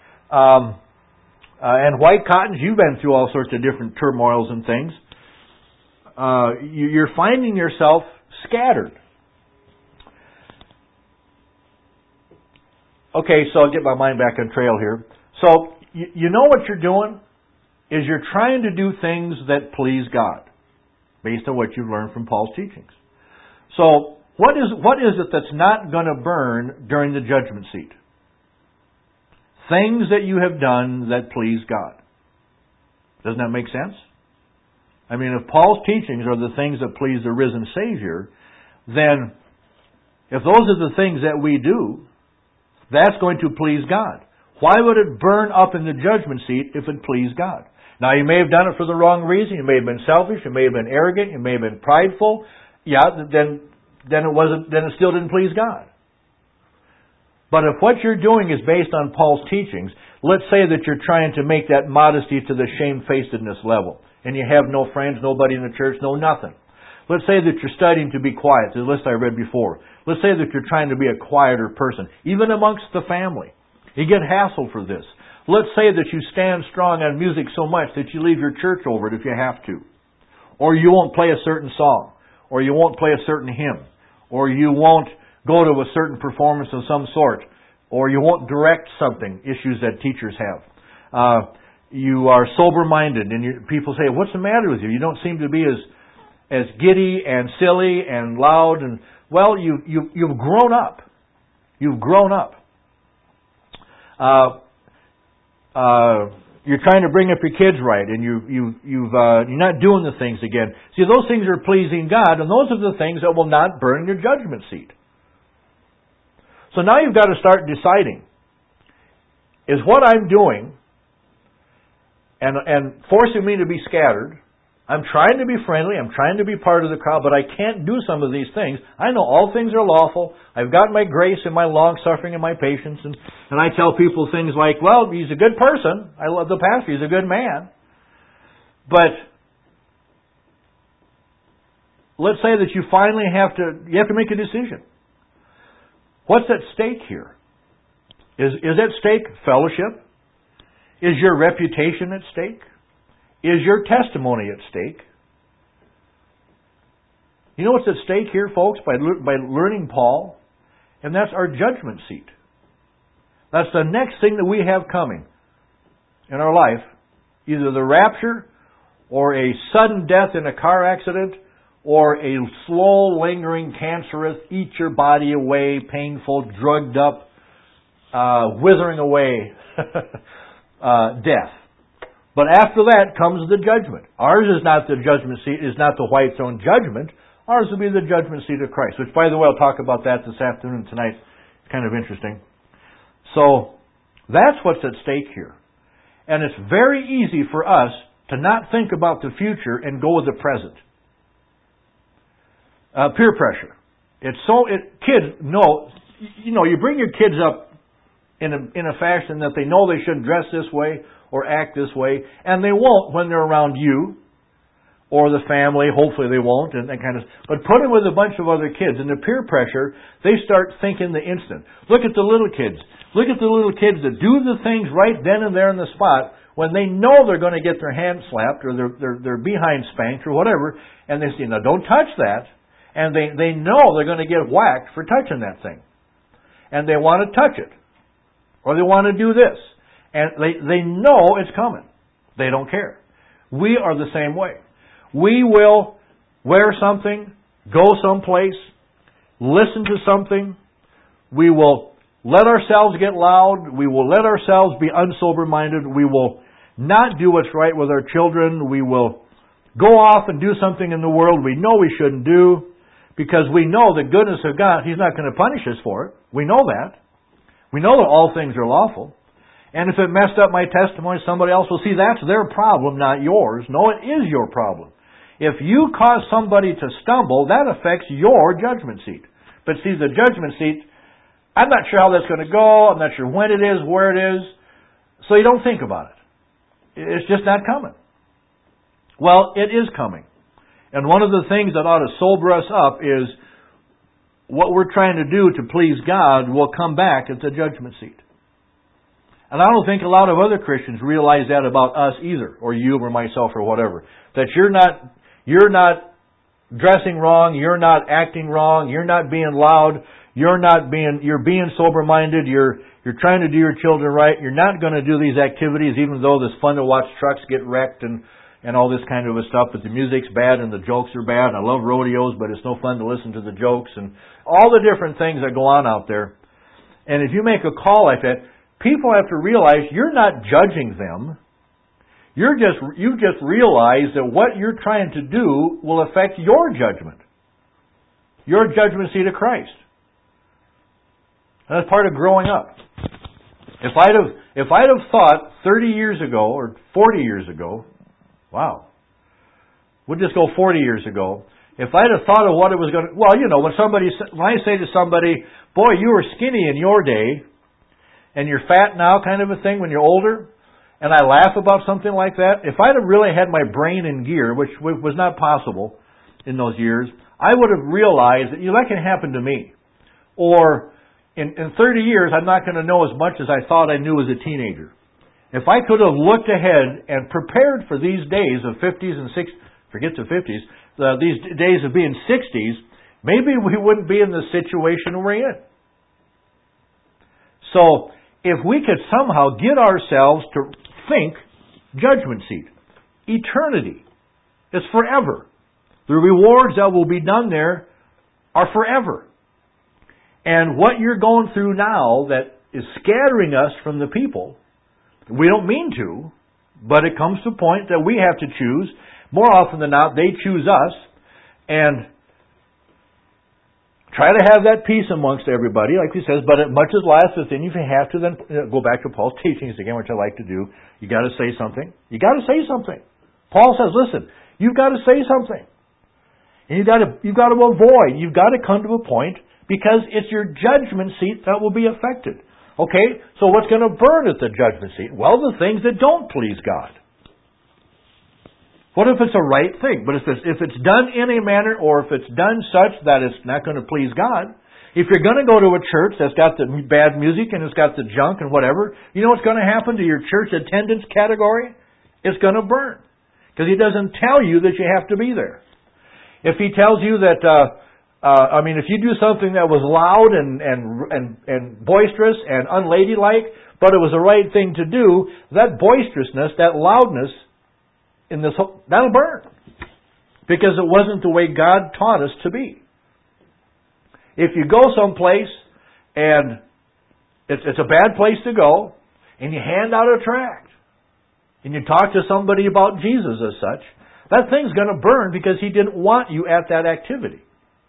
And White Cottons, you've been through all sorts of different turmoils and things. You're finding yourself scattered. Okay, so I'll get my mind back on trail here. So, you know what you're doing? Is you're trying to do things that please God, based on what you've learned from Paul's teachings. So, what is it that's not going to burn during the judgment seat? Things that you have done that please God. Doesn't that make sense? I mean, if Paul's teachings are the things that please the risen Savior, then if those are the things that we do, that's going to please God. Why would it burn up in the judgment seat if it pleased God? Now, you may have done it for the wrong reason. You may have been selfish. You may have been arrogant. You may have been prideful. Yeah, then it still didn't please God. But if what you're doing is based on Paul's teachings, let's say that you're trying to make that modesty to the shamefacedness level, and you have no friends, nobody in the church, no nothing. Let's say that you're studying to be quiet, the list I read before. Let's say that you're trying to be a quieter person, even amongst the family. You get hassled for this. Let's say that you stand strong on music so much that you leave your church over it if you have to. Or you won't play a certain song. Or you won't play a certain hymn. Or you won't go to a certain performance of some sort. Or you won't direct something, issues that teachers have. You are sober-minded, and people say, "What's the matter with you? You don't seem to be as giddy and silly and loud." And well, you've grown up. You've grown up. You're trying to bring up your kids right, and you're not doing the things again. See, those things are pleasing God, and those are the things that will not burn in your judgment seat. So now you've got to start deciding, is what I'm doing and forcing me to be scattered? I'm trying to be friendly, I'm trying to be part of the crowd, but I can't do some of these things. I know all things are lawful. I've got my grace and my long-suffering and my patience. And I tell people things like, well, he's a good person. I love the pastor. He's a good man. But let's say that you finally have to make a decision. What's at stake here? Is at stake fellowship? Is your reputation at stake? Is your testimony at stake? You know what's at stake here, folks, by learning Paul? And that's our judgment seat. That's the next thing that we have coming in our life. Either the rapture, or a sudden death in a car accident, or a slow, lingering, cancerous, eat your body away, painful, drugged up, withering away death. But after that comes the judgment. Ours is not the judgment seat, is not the white throne judgment. Ours will be the judgment seat of Christ. Which, by the way, I'll talk about that this afternoon tonight. It's kind of interesting. So, that's what's at stake here. And it's very easy for us to not think about the future and go with the present. Peer pressure. Kids know, you bring your kids up in a fashion that they know they shouldn't dress this way or act this way, and they won't when they're around you or the family. Hopefully they won't, and that kind of. But put them with a bunch of other kids, and the peer pressure, they start thinking the instant. Look at the little kids. Look at the little kids that do the things right then and there in the spot when they know they're going to get their hand slapped or their behind spanked or whatever, and they say, "No, don't touch that." And they know they're going to get whacked for touching that thing. And they want to touch it. Or they want to do this. And they know it's coming. They don't care. We are the same way. We will wear something, go someplace, listen to something. We will let ourselves get loud. We will let ourselves be unsober-minded. We will not do what's right with our children. We will go off and do something in the world we know we shouldn't do. Because we know the goodness of God, He's not going to punish us for it. We know that. We know that all things are lawful. And if it messed up my testimony, somebody else will see that's their problem, not yours. No, it is your problem. If you cause somebody to stumble, that affects your judgment seat. But see, the judgment seat, I'm not sure how that's going to go. I'm not sure when it is, where it is. So you don't think about it. It's just not coming. Well, it is coming. And one of the things that ought to sober us up is what we're trying to do to please God will come back at the judgment seat. And I don't think a lot of other Christians realize that about us either, or you or myself or whatever. That you're not dressing wrong, you're not acting wrong, you're not being loud, you're being sober-minded, you're trying to do your children right, you're not going to do these activities even though it's fun to watch trucks get wrecked and all this kind of stuff, but the music's bad and the jokes are bad. I love rodeos, but it's no fun to listen to the jokes and all the different things that go on out there. And if you make a call like that, people have to realize you're not judging them. You've just realized that what you're trying to do will affect your judgment. Your judgment seat of Christ. And that's part of growing up. If I'd have thought 30 years ago or 40 years ago, wow, we'll just go 40 years ago. If I'd have thought of what it was going to, well, when I say to somebody, boy, you were skinny in your day, and you're fat now kind of a thing when you're older, and I laugh about something like that, if I'd have really had my brain in gear, which was not possible in those years, I would have realized that that can happen to me. Or in 30 years, I'm not going to know as much as I thought I knew as a teenager. If I could have looked ahead and prepared for these days of 50s and 60s, forget the 50s, these days of being 60s, maybe we wouldn't be in the situation we're in. So, if we could somehow get ourselves to think judgment seat, eternity, is forever. The rewards that will be done there are forever. And what you're going through now that is scattering us from the people, we don't mean to, but it comes to a point that we have to choose. More often than not, they choose us, and try to have that peace amongst everybody, like he says, but much as lies within you, if you have to, then go back to Paul's teachings again, which I like to do. You got to say something. You got to say something. Paul says, listen, you've got to say something. And you've got to avoid. You've got to come to a point, because it's your judgment seat that will be affected. Okay, so what's going to burn at the judgment seat? Well, the things that don't please God. What if it's a right thing? But if it's done in a manner, or if it's done such that it's not going to please God, if you're going to go to a church that's got the bad music and it's got the junk and whatever, you know what's going to happen to your church attendance category? It's going to burn. Because he doesn't tell you that you have to be there. If he tells you that, if you do something that was loud and boisterous and unladylike, but it was the right thing to do, that boisterousness, that loudness, that'll burn. Because it wasn't the way God taught us to be. If you go someplace and it's a bad place to go, and you hand out a tract, and you talk to somebody about Jesus as such, that thing's going to burn because he didn't want you at that activity.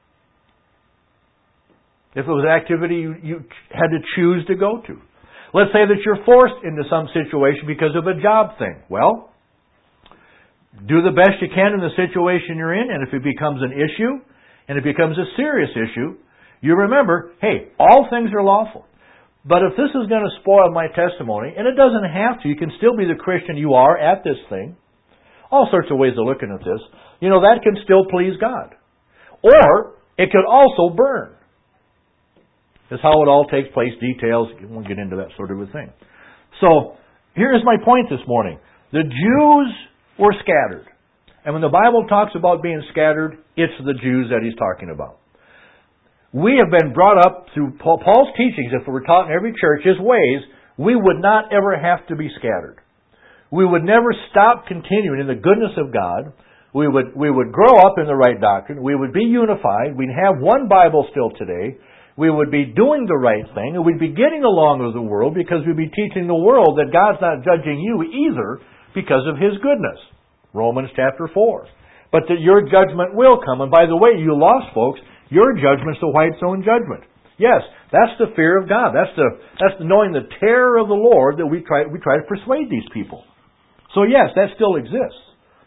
If it was an activity you had to choose to go to. Let's say that you're forced into some situation because of a job thing. Well, do the best you can in the situation you're in, and if it becomes an issue, and it becomes a serious issue, you remember, hey, all things are lawful. But if this is going to spoil my testimony, and it doesn't have to, you can still be the Christian you are at this thing. All sorts of ways of looking at this. That can still please God. Or, it could also burn. That's how it all takes place, details, we won't get into that sort of a thing. So, here's my point this morning. The Jews were scattered. And when the Bible talks about being scattered, it's the Jews that he's talking about. We have been brought up through Paul's teachings, if we were taught in every church, his ways, we would not ever have to be scattered. We would never stop continuing in the goodness of God. We would grow up in the right doctrine. We would be unified. We'd have one Bible still today. We would be doing the right thing. And we'd be getting along with the world because we'd be teaching the world that God's not judging you either, because of His goodness. Romans chapter 4. But that your judgment will come. And by the way, you lost folks, your judgment's the white throne judgment. Yes, that's the fear of God. That's the knowing the terror of the Lord that we try to persuade these people. So yes, that still exists.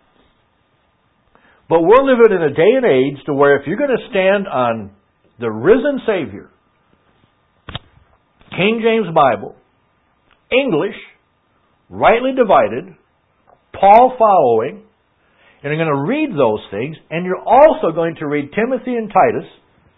But we're living in a day and age to where if you're going to stand on the risen Savior, King James Bible, English, rightly divided, Paul following, And you're going to read those things, and you're also going to read Timothy and Titus.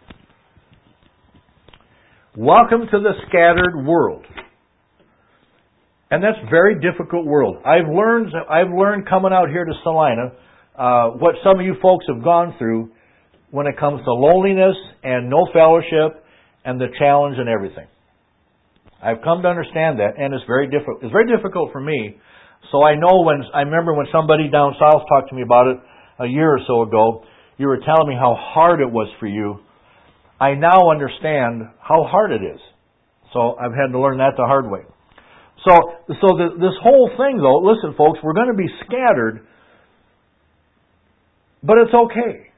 Welcome to the scattered world. And that's a very difficult world. I've learned coming out here to Salina what some of you folks have gone through when it comes to loneliness and no fellowship and the challenge and everything. I've come to understand that, and it's very difficult. It's very difficult for me. So I remember when somebody down south talked to me about it a year or so ago, you were telling me how hard it was for you. I now understand how hard it is. So I've had to learn that the hard way. So this whole thing, though, listen, folks, we're going to be scattered, but it's okay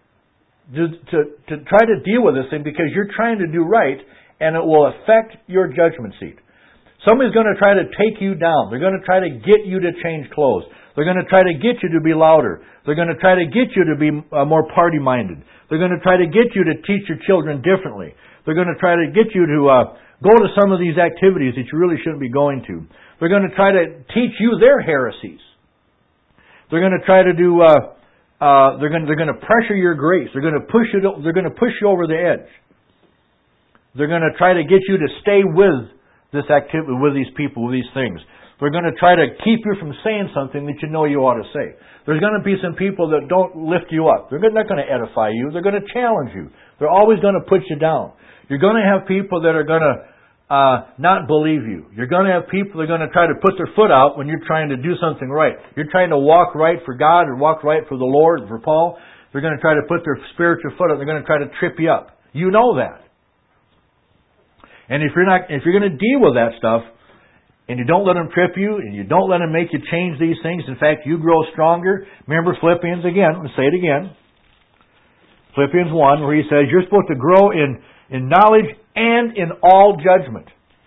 to try to deal with this thing because you're trying to do right, and it will affect your judgment seat. Somebody's going to try to take you down. They're going to try to get you to change clothes. They're going to try to get you to be louder. They're going to try to get you to be more party-minded. They're going to try to get you to teach your children differently. They're going to try to get you to go to some of these activities that you really shouldn't be going to. They're going to try to teach you their heresies. They're going to try to do. They're going to pressure your grace. They're going to push you. They're going to push you over the edge. They're going to try to get you to stay with this activity, with these people, with these things. They're going to try to keep you from saying something that you know you ought to say. There's going to be some people that don't lift you up. They're not going to edify you. They're going to challenge you. They're always going to put you down. You're going to have people that are going to not believe you. You're going to have people that are going to try to put their foot out when you're trying to do something right. You're trying to walk right for God or walk right for the Lord, for Paul. They're going to try to put their spiritual foot out. They're going to try to trip you up. You know that. And if you're going to deal with that stuff, and you don't let them trip you, and you don't let them make you change these things, in fact, you grow stronger. Remember Philippians again. I'm going to say it again. Philippians 1, where he says you're supposed to grow in knowledge and in all judgment.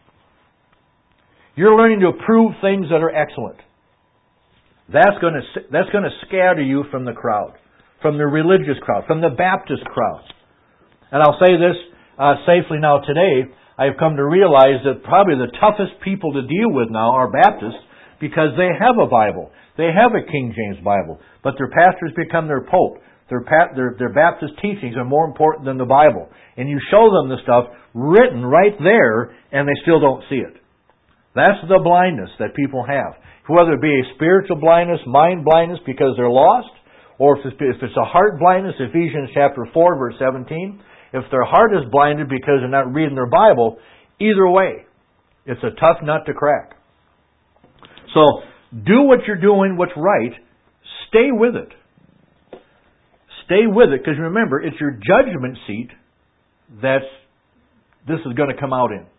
You're learning to approve things that are excellent. That's going to scatter you from the crowd, from the religious crowd, from the Baptist crowd. And I'll say this safely now today. I've come to realize that probably the toughest people to deal with now are Baptists because they have a Bible. They have a King James Bible. But their pastors become their pope. Their Baptist teachings are more important than the Bible. And you show them the stuff written right there and they still don't see it. That's the blindness that people have. Whether it be a spiritual blindness, mind blindness because they're lost, or if it's a heart blindness, Ephesians chapter 4 verse 17, if their heart is blinded because they're not reading their Bible, either way, it's a tough nut to crack. So, do what you're doing, what's right. Stay with it. Stay with it, because remember, it's your judgment seat that this is going to come out in.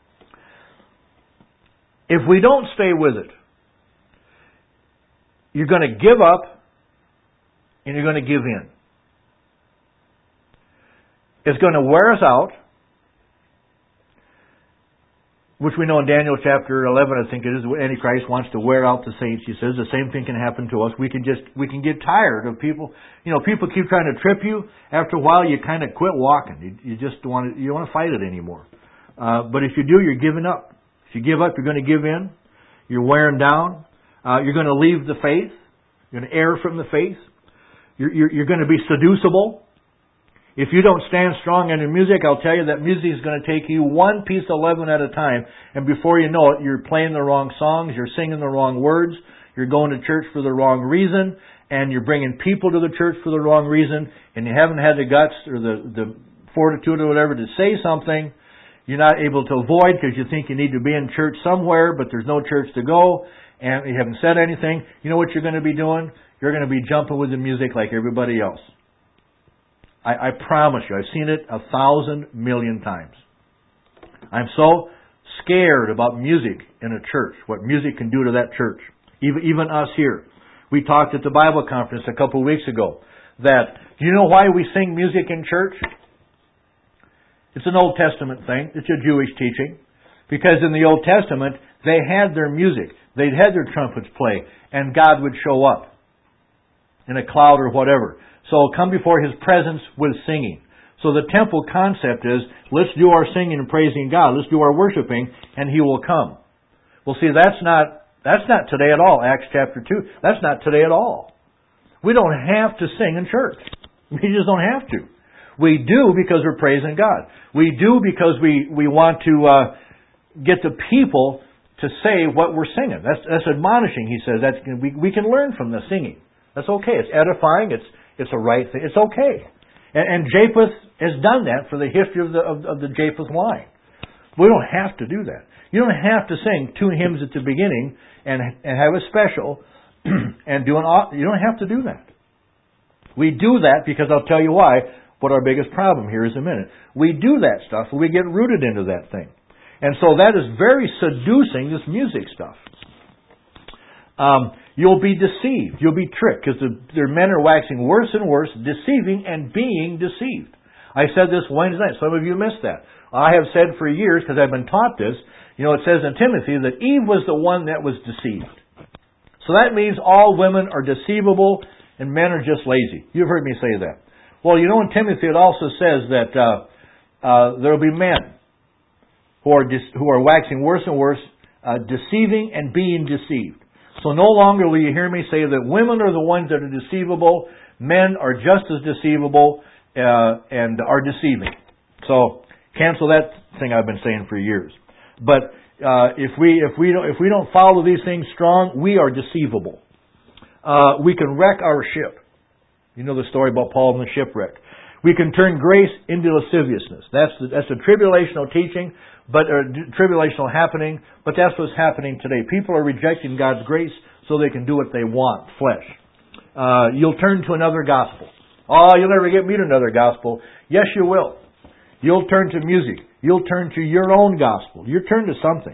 If we don't stay with it, you're going to give up and you're going to give in. It's going to wear us out, which we know in Daniel chapter 11, I think it is, Antichrist wants to wear out the saints. He says the same thing can happen to us. We can get tired of people. You know, people keep trying to trip you. After a while, you kind of quit walking. You just don't want to fight it anymore. But if you do, you're giving up. If you give up, you're going to give in. You're wearing down. You're going to leave the faith. You're going to err from the faith. You're going to be seducible. If you don't stand strong under music, I'll tell you that music is going to take you one piece of leaven at a time, and before you know it, you're playing the wrong songs, you're singing the wrong words, you're going to church for the wrong reason, and you're bringing people to the church for the wrong reason, and you haven't had the guts or the fortitude or whatever to say something. You're not able to avoid because you think you need to be in church somewhere, but there's no church to go, and you haven't said anything. You know what you're going to be doing? You're going to be jumping with the music like everybody else. I promise you, I've seen it 1,000 million times. I'm so scared about music in a church, what music can do to that church. Even us here. We talked at the Bible conference a couple of weeks ago that, do you know why we sing music in church? It's an Old Testament thing. It's a Jewish teaching. Because in the Old Testament, they had their music. They'd had their trumpets play, and God would show up in a cloud or whatever. So come before His presence with singing. So the temple concept is, let's do our singing and praising God. Let's do our worshiping, and He will come. Well, see, that's not today at all. Acts chapter 2. That's not today at all. We don't have to sing in church. We just don't have to. We do because we're praising God. We do because we want to get the people to say what we're singing. That's admonishing, he says. We can learn from the singing. That's okay. It's edifying. It's a right thing. It's okay. And Japheth has done that for the history of the Japheth line. We don't have to do that. You don't have to sing 2 hymns at the beginning and have a special and you don't have to do that. We do that because I'll tell you why, what our biggest problem here is in a minute. We do that stuff and we get rooted into that thing. And so that is very seducing, this music stuff. You'll be deceived. You'll be tricked because their men are waxing worse and worse, deceiving and being deceived. I said this Wednesday night. Some of you missed that. I have said for years, because I've been taught this, it says in Timothy that Eve was the one that was deceived. So that means all women are deceivable and men are just lazy. You've heard me say that. Well, in Timothy it also says that there will be men who are waxing worse and worse, deceiving and being deceived. So no longer will you hear me say that women are the ones that are deceivable, men are just as deceivable and are deceiving. So cancel that thing I've been saying for years. But if we don't follow these things strong, we are deceivable. We can wreck our ship. You know the story about Paul and the shipwreck. We can turn grace into lasciviousness. That's a tribulational teaching, but tribulational happening. But that's what's happening today. People are rejecting God's grace so they can do what they want, flesh. You'll turn to another gospel. Oh, you'll never get me to another gospel. Yes, you will. You'll turn to music. You'll turn to your own gospel. You'll turn to something.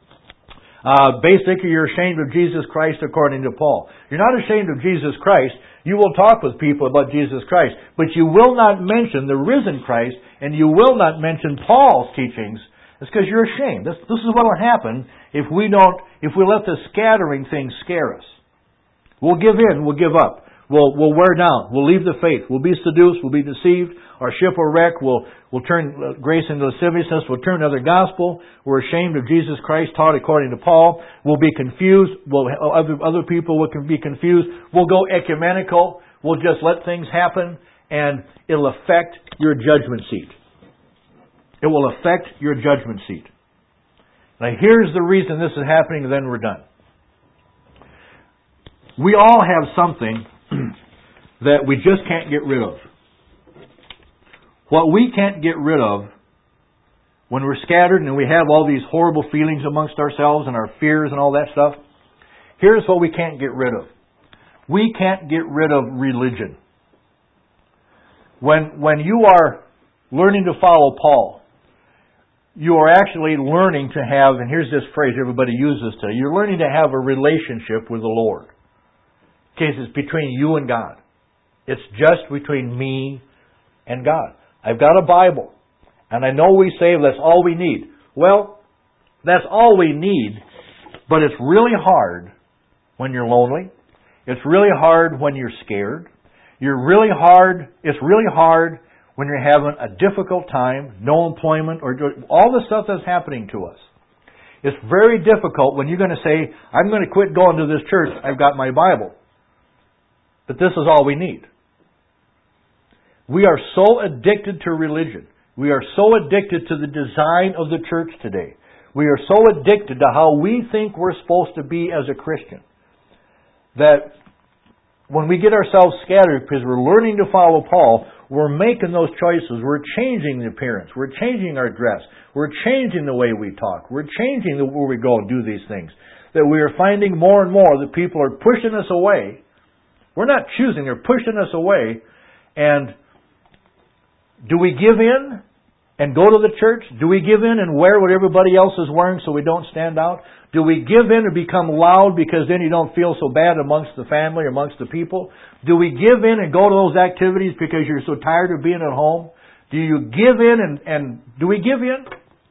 Basically, you're ashamed of Jesus Christ according to Paul. You're not ashamed of Jesus Christ. You will talk with people about Jesus Christ. But you will not mention the risen Christ, and you will not mention Paul's teachings. It's because you're ashamed. This is what will happen if we let the scattering thing scare us. We'll give in. We'll give up. We'll wear down. We'll leave the faith. We'll be seduced. We'll be deceived. Our ship will wreck. We'll turn grace into lasciviousness. We'll turn to another gospel. We're ashamed of Jesus Christ taught according to Paul. We'll be confused. Other people will be confused. We'll go ecumenical. We'll just let things happen, and it'll affect your judgment seat. It will affect your judgment seat. Now, here's the reason this is happening, and then we're done. We all have something that we just can't get rid of. What we can't get rid of when we're scattered and we have all these horrible feelings amongst ourselves and our fears and all that stuff, here's what we can't get rid of. We can't get rid of religion. When you are learning to follow Paul, you are actually learning to have, and here's this phrase everybody uses today, you're learning to have a relationship with the Lord. Okay, it's between you and God. It's just between me and God. I've got a Bible, and I know we say that's all we need. Well, that's all we need, but it's really hard when you're lonely. It's really hard when you're scared. It's really hard when you're having a difficult time, no employment, or all the stuff that's happening to us. It's very difficult when you're going to say, I'm going to quit going to this church, I've got my Bible. But this is all we need. We are so addicted to religion. We are so addicted to the design of the church today. We are so addicted to how we think we're supposed to be as a Christian that when we get ourselves scattered because we're learning to follow Paul, we're making those choices. We're changing the appearance. We're changing our dress. We're changing the way we talk. We're changing where we go and do these things. That we are finding more and more that people are pushing us away. We're not choosing. They're pushing us away. And do we give in and go to the church? Do we give in and wear what everybody else is wearing so we don't stand out? Do we give in and become loud because then you don't feel so bad amongst the family, amongst the people? Do we give in and go to those activities because you're so tired of being at home? Do you give in and do we give in?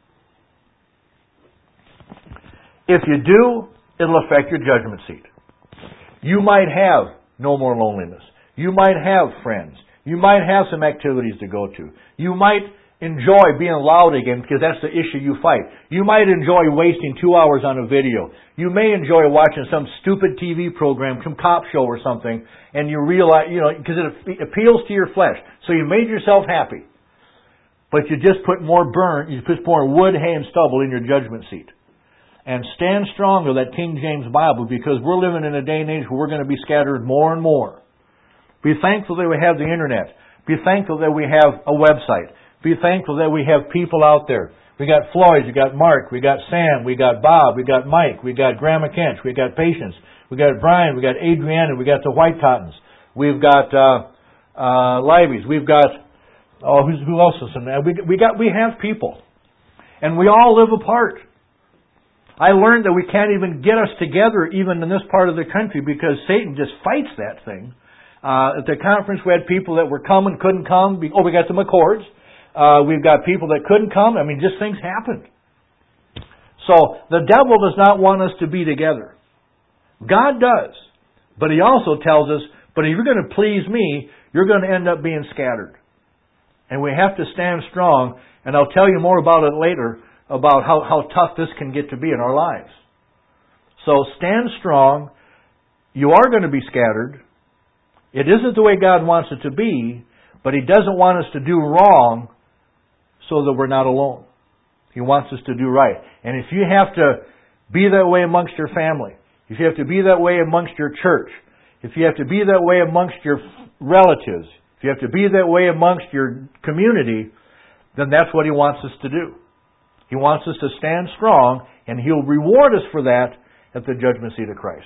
If you do, it'll affect your judgment seat. You might have no more loneliness. You might have friends. You might have some activities to go to. You might enjoy being loud again because that's the issue you fight. You might enjoy wasting 2 hours on a video. You may enjoy watching some stupid TV program, some cop show or something, and you realize, because it appeals to your flesh. So you made yourself happy. But you just put more wood, hay, and stubble in your judgment seat. And stand strong with that King James Bible, because we're living in a day and age where we're going to be scattered more and more. Be thankful that we have the internet. Be thankful that we have a website. Be thankful that we have people out there. We got Floyd, we got Mark, we got Sam, we got Bob, we got Mike, we got Grandma Kench, we got Patience, we got Brian, we got Adriana, we got the White Cottons, we've got Liveys, we've got who else is in there? We have people, and we all live apart. I learned that we can't even get us together even in this part of the country because Satan just fights that thing. At the conference, we had people that were coming, couldn't come. We got the McCords. We've got people that couldn't come. Just things happened. So the devil does not want us to be together. God does. But He also tells us, but if you're going to please me, you're going to end up being scattered. And we have to stand strong. And I'll tell you more about it later, about how tough this can get to be in our lives. So stand strong. You are going to be scattered. It isn't the way God wants it to be, but He doesn't want us to do wrong so that we're not alone. He wants us to do right. And if you have to be that way amongst your family, if you have to be that way amongst your church, if you have to be that way amongst your relatives, if you have to be that way amongst your community, then that's what He wants us to do. He wants us to stand strong, and He'll reward us for that at the judgment seat of Christ.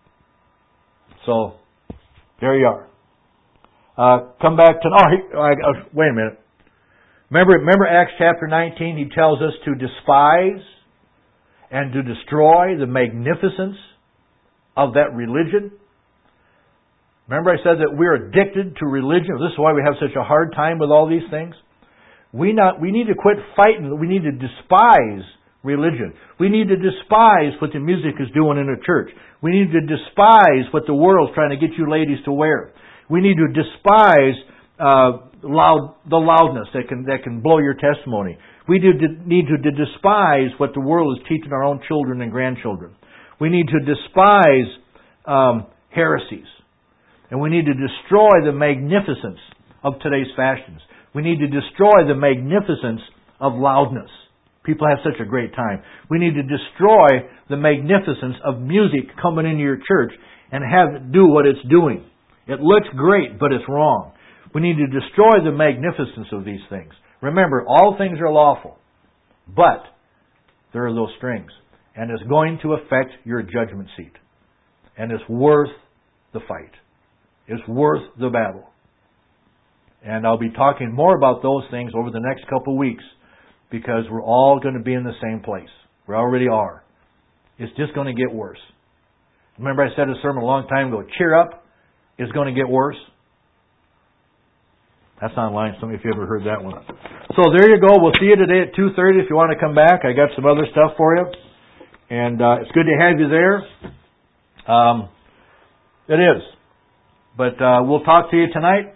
So, there you are. Come back to... wait a minute. Remember Acts chapter 19? He tells us to despise and to destroy the magnificence of that religion. Remember I said that we're addicted to religion. This is why we have such a hard time with all these things. We need to quit fighting. We need to despise religion. We need to despise what the music is doing in a church. We need to despise what the world's trying to get you ladies to wear. We need to despise the loudness that can blow your testimony. We need to despise what the world is teaching our own children and grandchildren. We need to despise heresies. And we need to destroy the magnificence of today's fashions. We need to destroy the magnificence of loudness. People have such a great time. We need to destroy the magnificence of music coming into your church and have it do what it's doing. It looks great, but it's wrong. We need to destroy the magnificence of these things. Remember, all things are lawful, but there are those strings. And it's going to affect your judgment seat. And it's worth the fight. It's worth the battle. And I'll be talking more about those things over the next couple of weeks, because we're all going to be in the same place. We already are. It's just going to get worse. Remember I said in a sermon a long time ago, cheer up, it's going to get worse. That's online, some of you ever heard that one. So there you go. We'll see you today at 2:30 if you want to come back. I got some other stuff for you. And it's good to have you there. It is. But we'll talk to you tonight.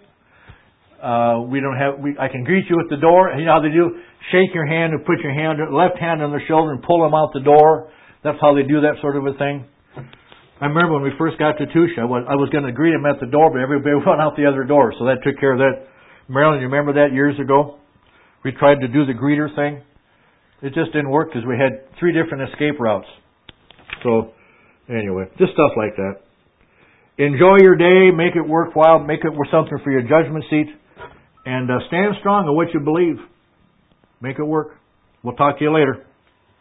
I can greet you at the door. You know how they do? Shake your hand and put your left hand on their shoulder and pull them out the door. That's how they do that sort of a thing. I remember when we first got to Tusha, I was going to greet them at the door, but everybody went out the other door. So that took care of that. Marilyn, you remember that years ago? We tried to do the greeter thing. It just didn't work because we had 3 different escape routes. So, anyway, just stuff like that. Enjoy your day. Make it worthwhile. Make it something for your judgment seat. And stand strong in what you believe. Make it work. We'll talk to you later.